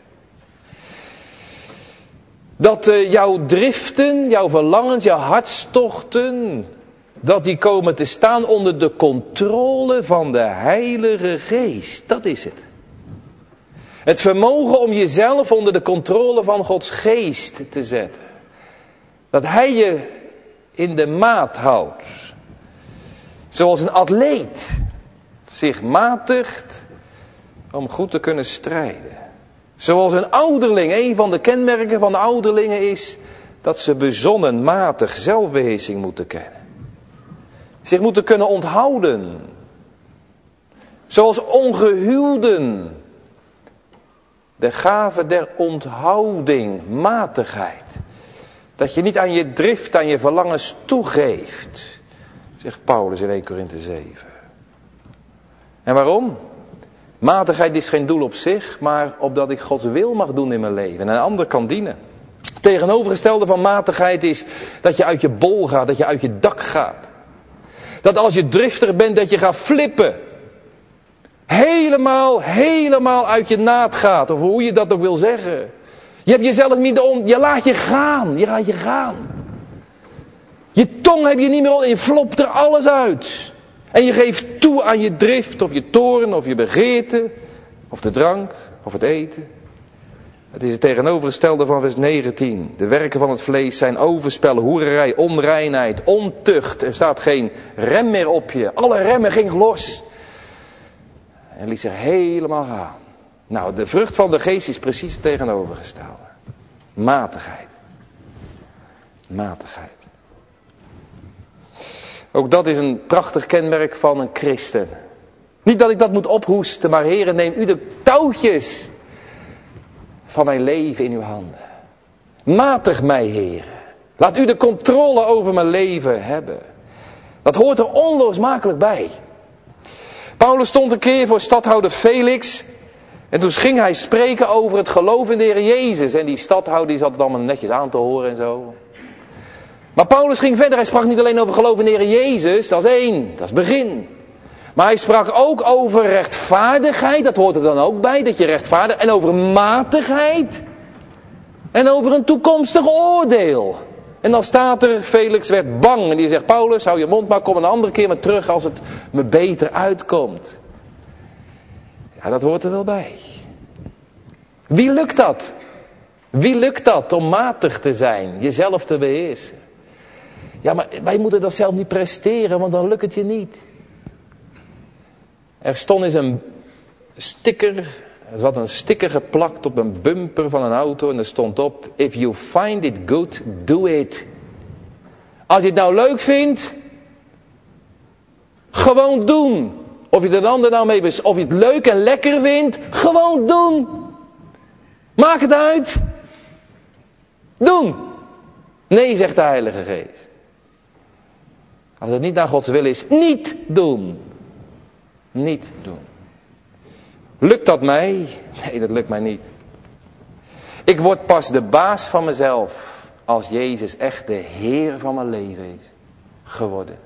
Dat jouw driften, jouw verlangens, jouw hartstochten, dat die komen te staan onder de controle van de Heilige Geest. Dat is het. Het vermogen om jezelf onder de controle van Gods Geest te zetten. Dat Hij je in de maat houdt. Zoals een atleet zich matigt om goed te kunnen strijden. Zoals een ouderling, een van de kenmerken van de ouderlingen is dat ze bezonnen, matig, zelfbeheersing moeten kennen. Zich moeten kunnen onthouden. Zoals ongehuwden. De gave der onthouding, matigheid. Dat je niet aan je drift, aan je verlangens toegeeft. Zegt Paulus in 1 Korinthe 7. En waarom? Matigheid is geen doel op zich, maar opdat ik Gods wil mag doen in mijn leven. En een ander kan dienen. Het tegenovergestelde van matigheid is dat je uit je bol gaat, dat je uit je dak gaat. Dat als je driftig bent, dat je gaat flippen. Helemaal uit je naad gaat. Of hoe je dat ook wil zeggen. Je hebt jezelf niet je laat je gaan. Je laat je gaan. Je tong heb je niet meer onder. Je flopt er alles uit. En je geeft toe aan je drift. Of je toorn. Of je begeerte. Of de drank. Of het eten. Het is het tegenovergestelde van vers 19. De werken van het vlees zijn overspel, hoererij, onreinheid, ontucht. Er staat geen rem meer op je. Alle remmen gingen los. En liet zich helemaal gaan. Nou, de vrucht van de geest is precies het tegenovergestelde. Matigheid. Matigheid. Ook dat is een prachtig kenmerk van een christen. Niet dat ik dat moet ophoesten, maar Heere, neem u de touwtjes van mijn leven in uw handen. Matig mij, Heere. Laat u de controle over mijn leven hebben. Dat hoort er onlosmakelijk bij. Paulus stond een keer voor stadhouder Felix. En toen ging hij spreken over het geloof in de Heer Jezus. En die stadhouder die zat het allemaal netjes aan te horen en zo. Maar Paulus ging verder. Hij sprak niet alleen over geloof in de Heer Jezus. Dat is één. Dat is begin. Maar hij sprak ook over rechtvaardigheid. Dat hoort er dan ook bij. Dat je rechtvaardig. En over matigheid. En over een toekomstig oordeel. En dan staat er, Felix werd bang. En die zegt, Paulus, hou je mond maar, kom een andere keer maar terug als het me beter uitkomt. Ja, dat hoort er wel bij. Wie lukt dat? Wie lukt dat om matig te zijn, jezelf te beheersen? Ja, maar wij moeten dat zelf niet presteren, want dan lukt het je niet. Er stond eens een sticker, er zat een sticker geplakt op een bumper van een auto en er stond op, if you find it good, do it. Als je het nou leuk vindt, gewoon doen. Of je er ander nou mee bent, of je het leuk en lekker vindt, gewoon doen. Maak het uit. Doen. Nee, zegt de Heilige Geest. Als het niet naar Gods wil is, niet doen. Niet doen. Lukt dat mij? Nee, dat lukt mij niet. Ik word pas de baas van mezelf als Jezus echt de Heer van mijn leven is geworden.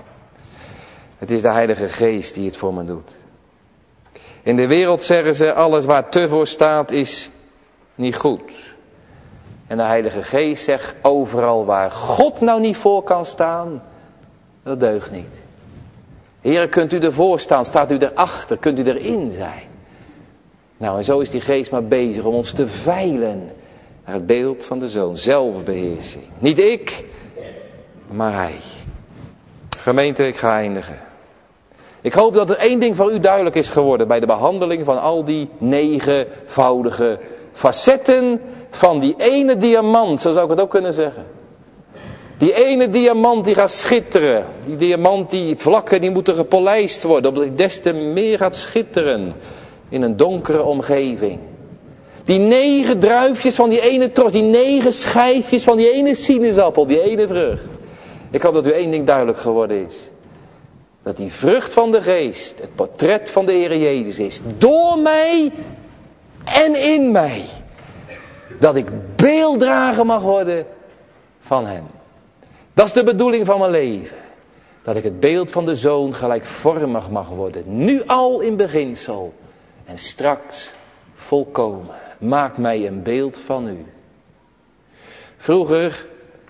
Het is de Heilige Geest die het voor me doet. In de wereld zeggen ze, alles waar te voor staat is niet goed. En de Heilige Geest zegt, overal waar God nou niet voor kan staan, dat deugt niet. Heer, kunt u ervoor staan? Staat u erachter? Kunt u erin zijn? Nou, en zo is die Geest maar bezig om ons te veilen naar het beeld van de Zoon. Zelfbeheersing. Niet ik, maar Hij. Gemeente, ik ga eindigen. Ik hoop dat er één ding voor u duidelijk is geworden bij de behandeling van al die 9voudige facetten van die ene diamant, zo zou ik het ook kunnen zeggen. Die ene diamant die gaat schitteren. Die diamant, die vlakken, die moeten gepolijst worden, opdat hij des te meer gaat schitteren in een donkere omgeving. Die 9 druifjes van die ene tros, die 9 schijfjes van die ene sinaasappel, die ene vrucht. Ik hoop dat u één ding duidelijk geworden is. Dat die vrucht van de geest, het portret van de Heer Jezus is. Door mij en in mij. Dat ik beelddrager mag worden van Hem. Dat is de bedoeling van mijn leven. Dat ik het beeld van de Zoon gelijkvormig mag worden. Nu al in beginsel. En straks volkomen. Maak mij een beeld van u. Vroeger,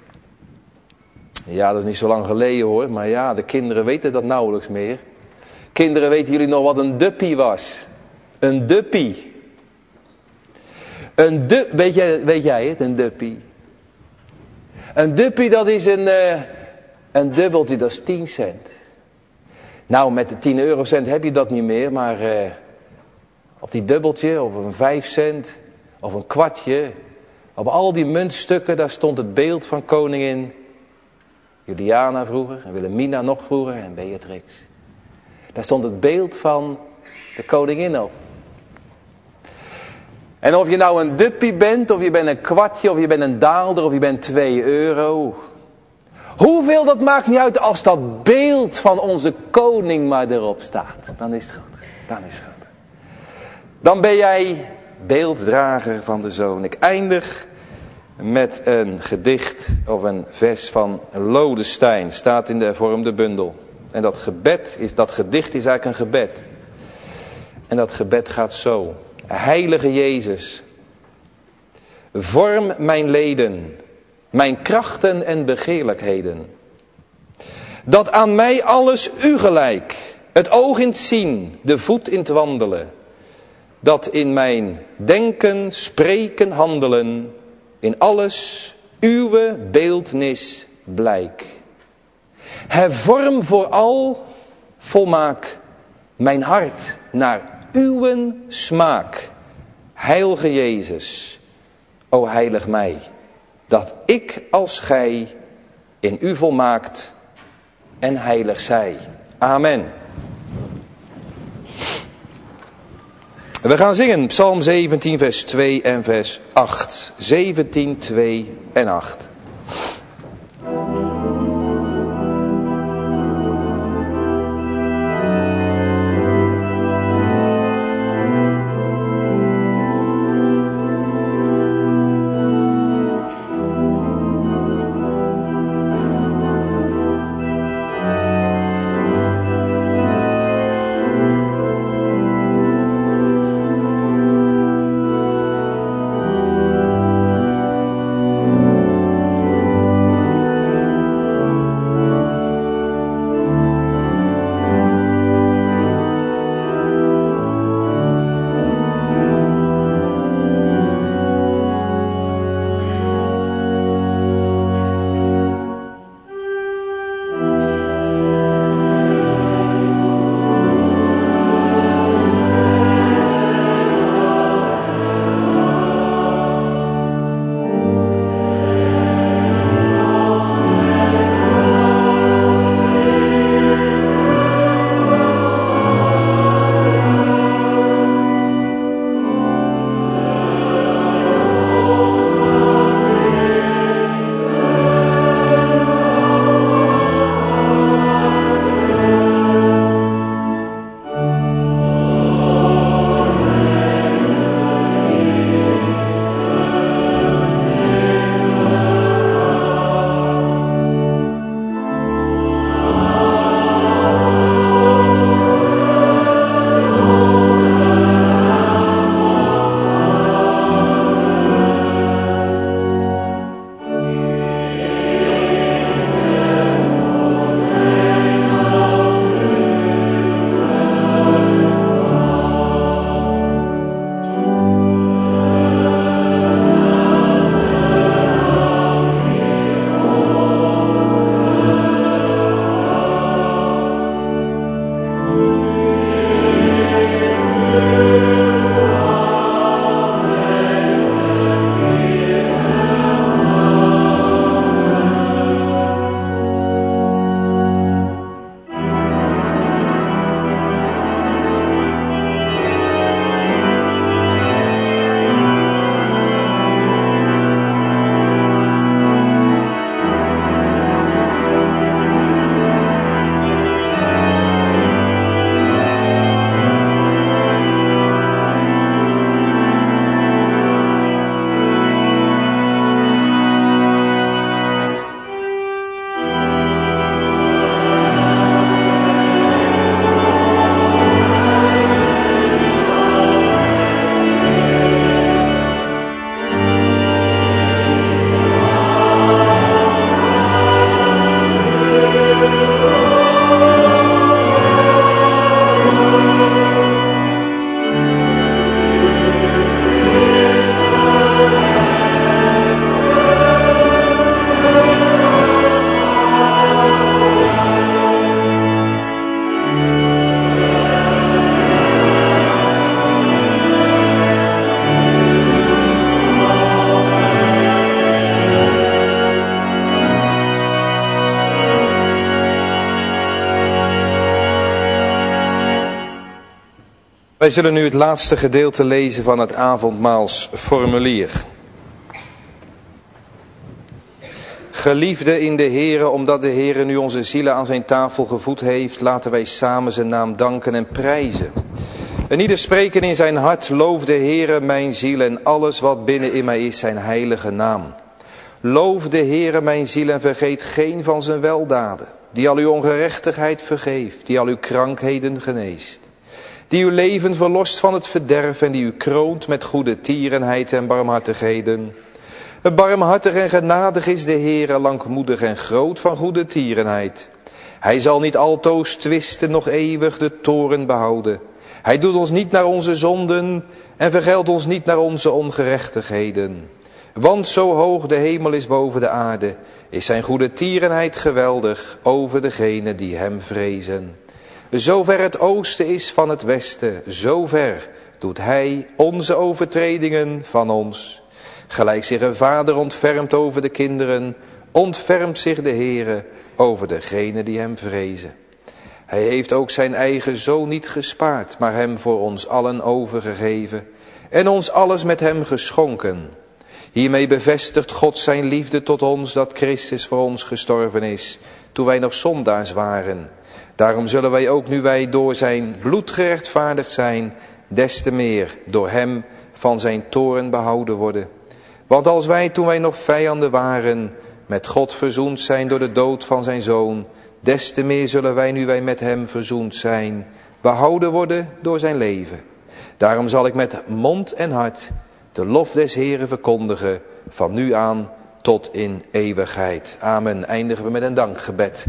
ja, dat is niet zo lang geleden hoor, maar ja, de kinderen weten dat nauwelijks meer. Kinderen, weten jullie nog wat een duppie was? Een duppie. Weet jij het, een duppie? Een duppie, dat is een dubbeltje, dat is 10 cent. Nou, met de 10 eurocent heb je dat niet meer, maar op die dubbeltje, of een 5 cent, of een kwartje. Op al die muntstukken, daar stond het beeld van koningin Juliana vroeger, en Wilhelmina nog vroeger, en Beatrix. Daar stond het beeld van de koningin op. En of je nou een duppie bent, of je bent een kwartje, of je bent een daalder, of je bent 2 euro. Hoeveel, dat maakt niet uit als dat beeld van onze koning maar erop staat. Dan is het goed. Dan is het goed. Dan ben jij beelddrager van de Zoon. Ik eindig met een gedicht of een vers van Lodestein. Staat in de hervormde bundel. En dat gedicht is eigenlijk een gebed. En dat gebed gaat zo. Heilige Jezus, vorm mijn leden, mijn krachten en begeerlijkheden. Dat aan mij alles u gelijk, het oog in het zien, de voet in het wandelen. Dat in mijn denken, spreken, handelen, in alles uwe beeldnis blijk. Hervorm vooral, volmaak mijn hart naar uw smaak. Heilige Jezus, o heilig mij, dat ik als gij in u volmaakt en heilig zij. Amen. We gaan zingen Psalm 17 vers 2 en vers 8. 17, 2 en 8. Wij zullen nu het laatste gedeelte lezen van het avondmaalsformulier. Geliefden in de Heere, omdat de Heere nu onze zielen aan zijn tafel gevoed heeft, laten wij samen zijn naam danken en prijzen. En ieder spreken in zijn hart, loof de Heere mijn ziel en alles wat binnen in mij is zijn heilige naam. Loof de Heere mijn ziel en vergeet geen van zijn weldaden, die al uw ongerechtigheid vergeeft, die al uw krankheden geneest. Die uw leven verlost van het verderf en die u kroont met goede tierenheid en barmhartigheden. Barmhartig en genadig is de Heere, langmoedig en groot van goede tierenheid. Hij zal niet altoos twisten, nog eeuwig de toorn behouden. Hij doet ons niet naar onze zonden en vergeldt ons niet naar onze ongerechtigheden. Want zo hoog de hemel is boven de aarde, is zijn goede tierenheid geweldig over degenen die hem vrezen. Zover het oosten is van het westen, zover doet hij onze overtredingen van ons. Gelijk zich een vader ontfermt over de kinderen, ontfermt zich de Heere over degenen die hem vrezen. Hij heeft ook zijn eigen zoon niet gespaard, maar hem voor ons allen overgegeven en ons alles met hem geschonken. Hiermee bevestigt God zijn liefde tot ons, dat Christus voor ons gestorven is, toen wij nog zondaars waren. Daarom zullen wij ook, nu wij door zijn bloed gerechtvaardigd zijn, des te meer door hem van zijn toorn behouden worden. Want als wij, toen wij nog vijanden waren, met God verzoend zijn door de dood van zijn zoon, des te meer zullen wij, nu wij met hem verzoend zijn, behouden worden door zijn leven. Daarom zal ik met mond en hart de lof des Heeren verkondigen, van nu aan tot in eeuwigheid. Amen. Eindigen we met een dankgebed.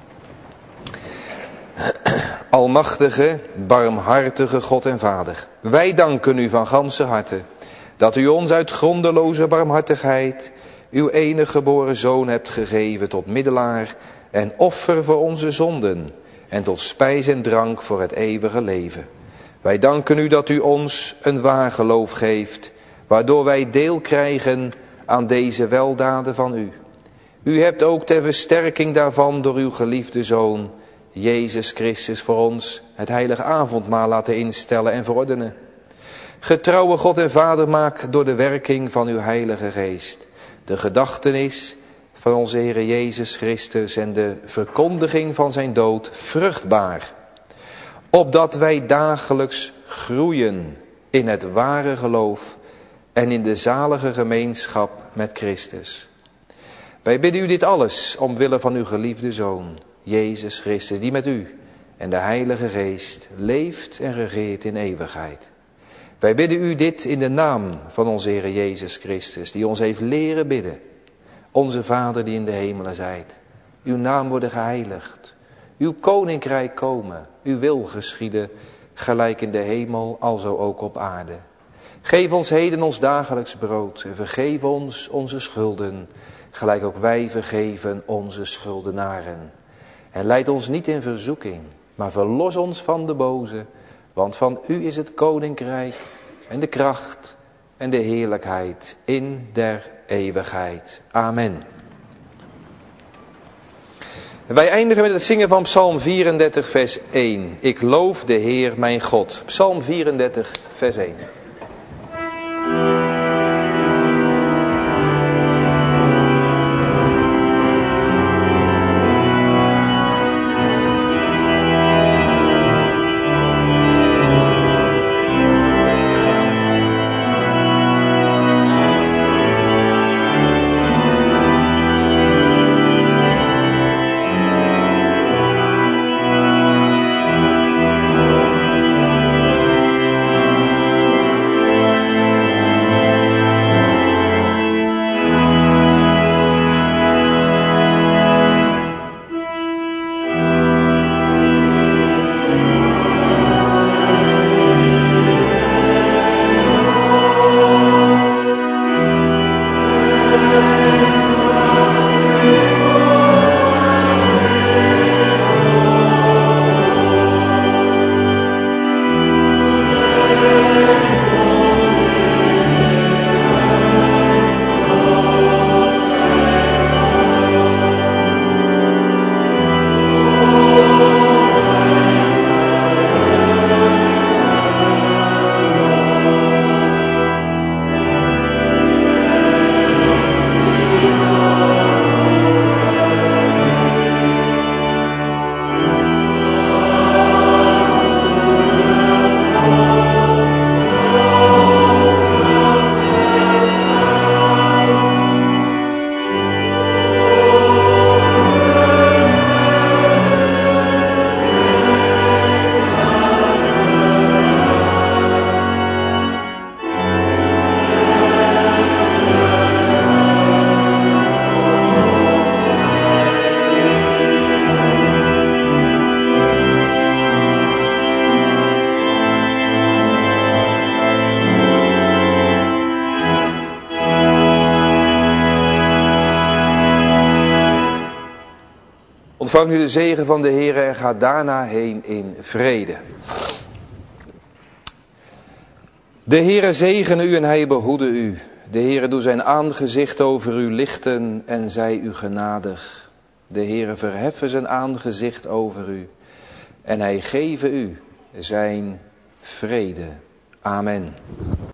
Almachtige, barmhartige God en Vader, wij danken u van ganse harte, dat u ons uit grondeloze barmhartigheid uw enige geboren Zoon hebt gegeven tot middelaar en offer voor onze zonden en tot spijs en drank voor het eeuwige leven. Wij danken u dat u ons een waar geloof geeft, waardoor wij deel krijgen aan deze weldaden van u. U hebt ook ter versterking daarvan door uw geliefde Zoon, Jezus Christus, voor ons het heilige avondmaal laten instellen en verordenen. Getrouwe God en Vader, maak door de werking van uw heilige geest de gedachtenis van onze Heer Jezus Christus en de verkondiging van zijn dood vruchtbaar, opdat wij dagelijks groeien in het ware geloof en in de zalige gemeenschap met Christus. Wij bidden u dit alles omwille van uw geliefde Zoon, Jezus Christus, die met u en de Heilige Geest leeft en regeert in eeuwigheid. Wij bidden u dit in de naam van onze Heer Jezus Christus, die ons heeft leren bidden. Onze Vader die in de hemelen zijt, uw naam worden geheiligd, uw koninkrijk komen, uw wil geschieden, gelijk in de hemel, alzo ook op aarde. Geef ons heden ons dagelijks brood en vergeef ons onze schulden, gelijk ook wij vergeven onze schuldenaren. En leid ons niet in verzoeking, maar verlos ons van de boze, want van u is het koninkrijk en de kracht en de heerlijkheid in der eeuwigheid. Amen. Wij eindigen met het zingen van Psalm 34 vers 1. Ik loof de Heer mijn God. Psalm 34 vers 1. Ontvang nu de zegen van de Heere en ga daarna heen in vrede. De Heere zegene u en hij behoede u. De Heere doe zijn aangezicht over u lichten en zij u genadig. De Heere verheffen zijn aangezicht over u en hij geve u zijn vrede. Amen.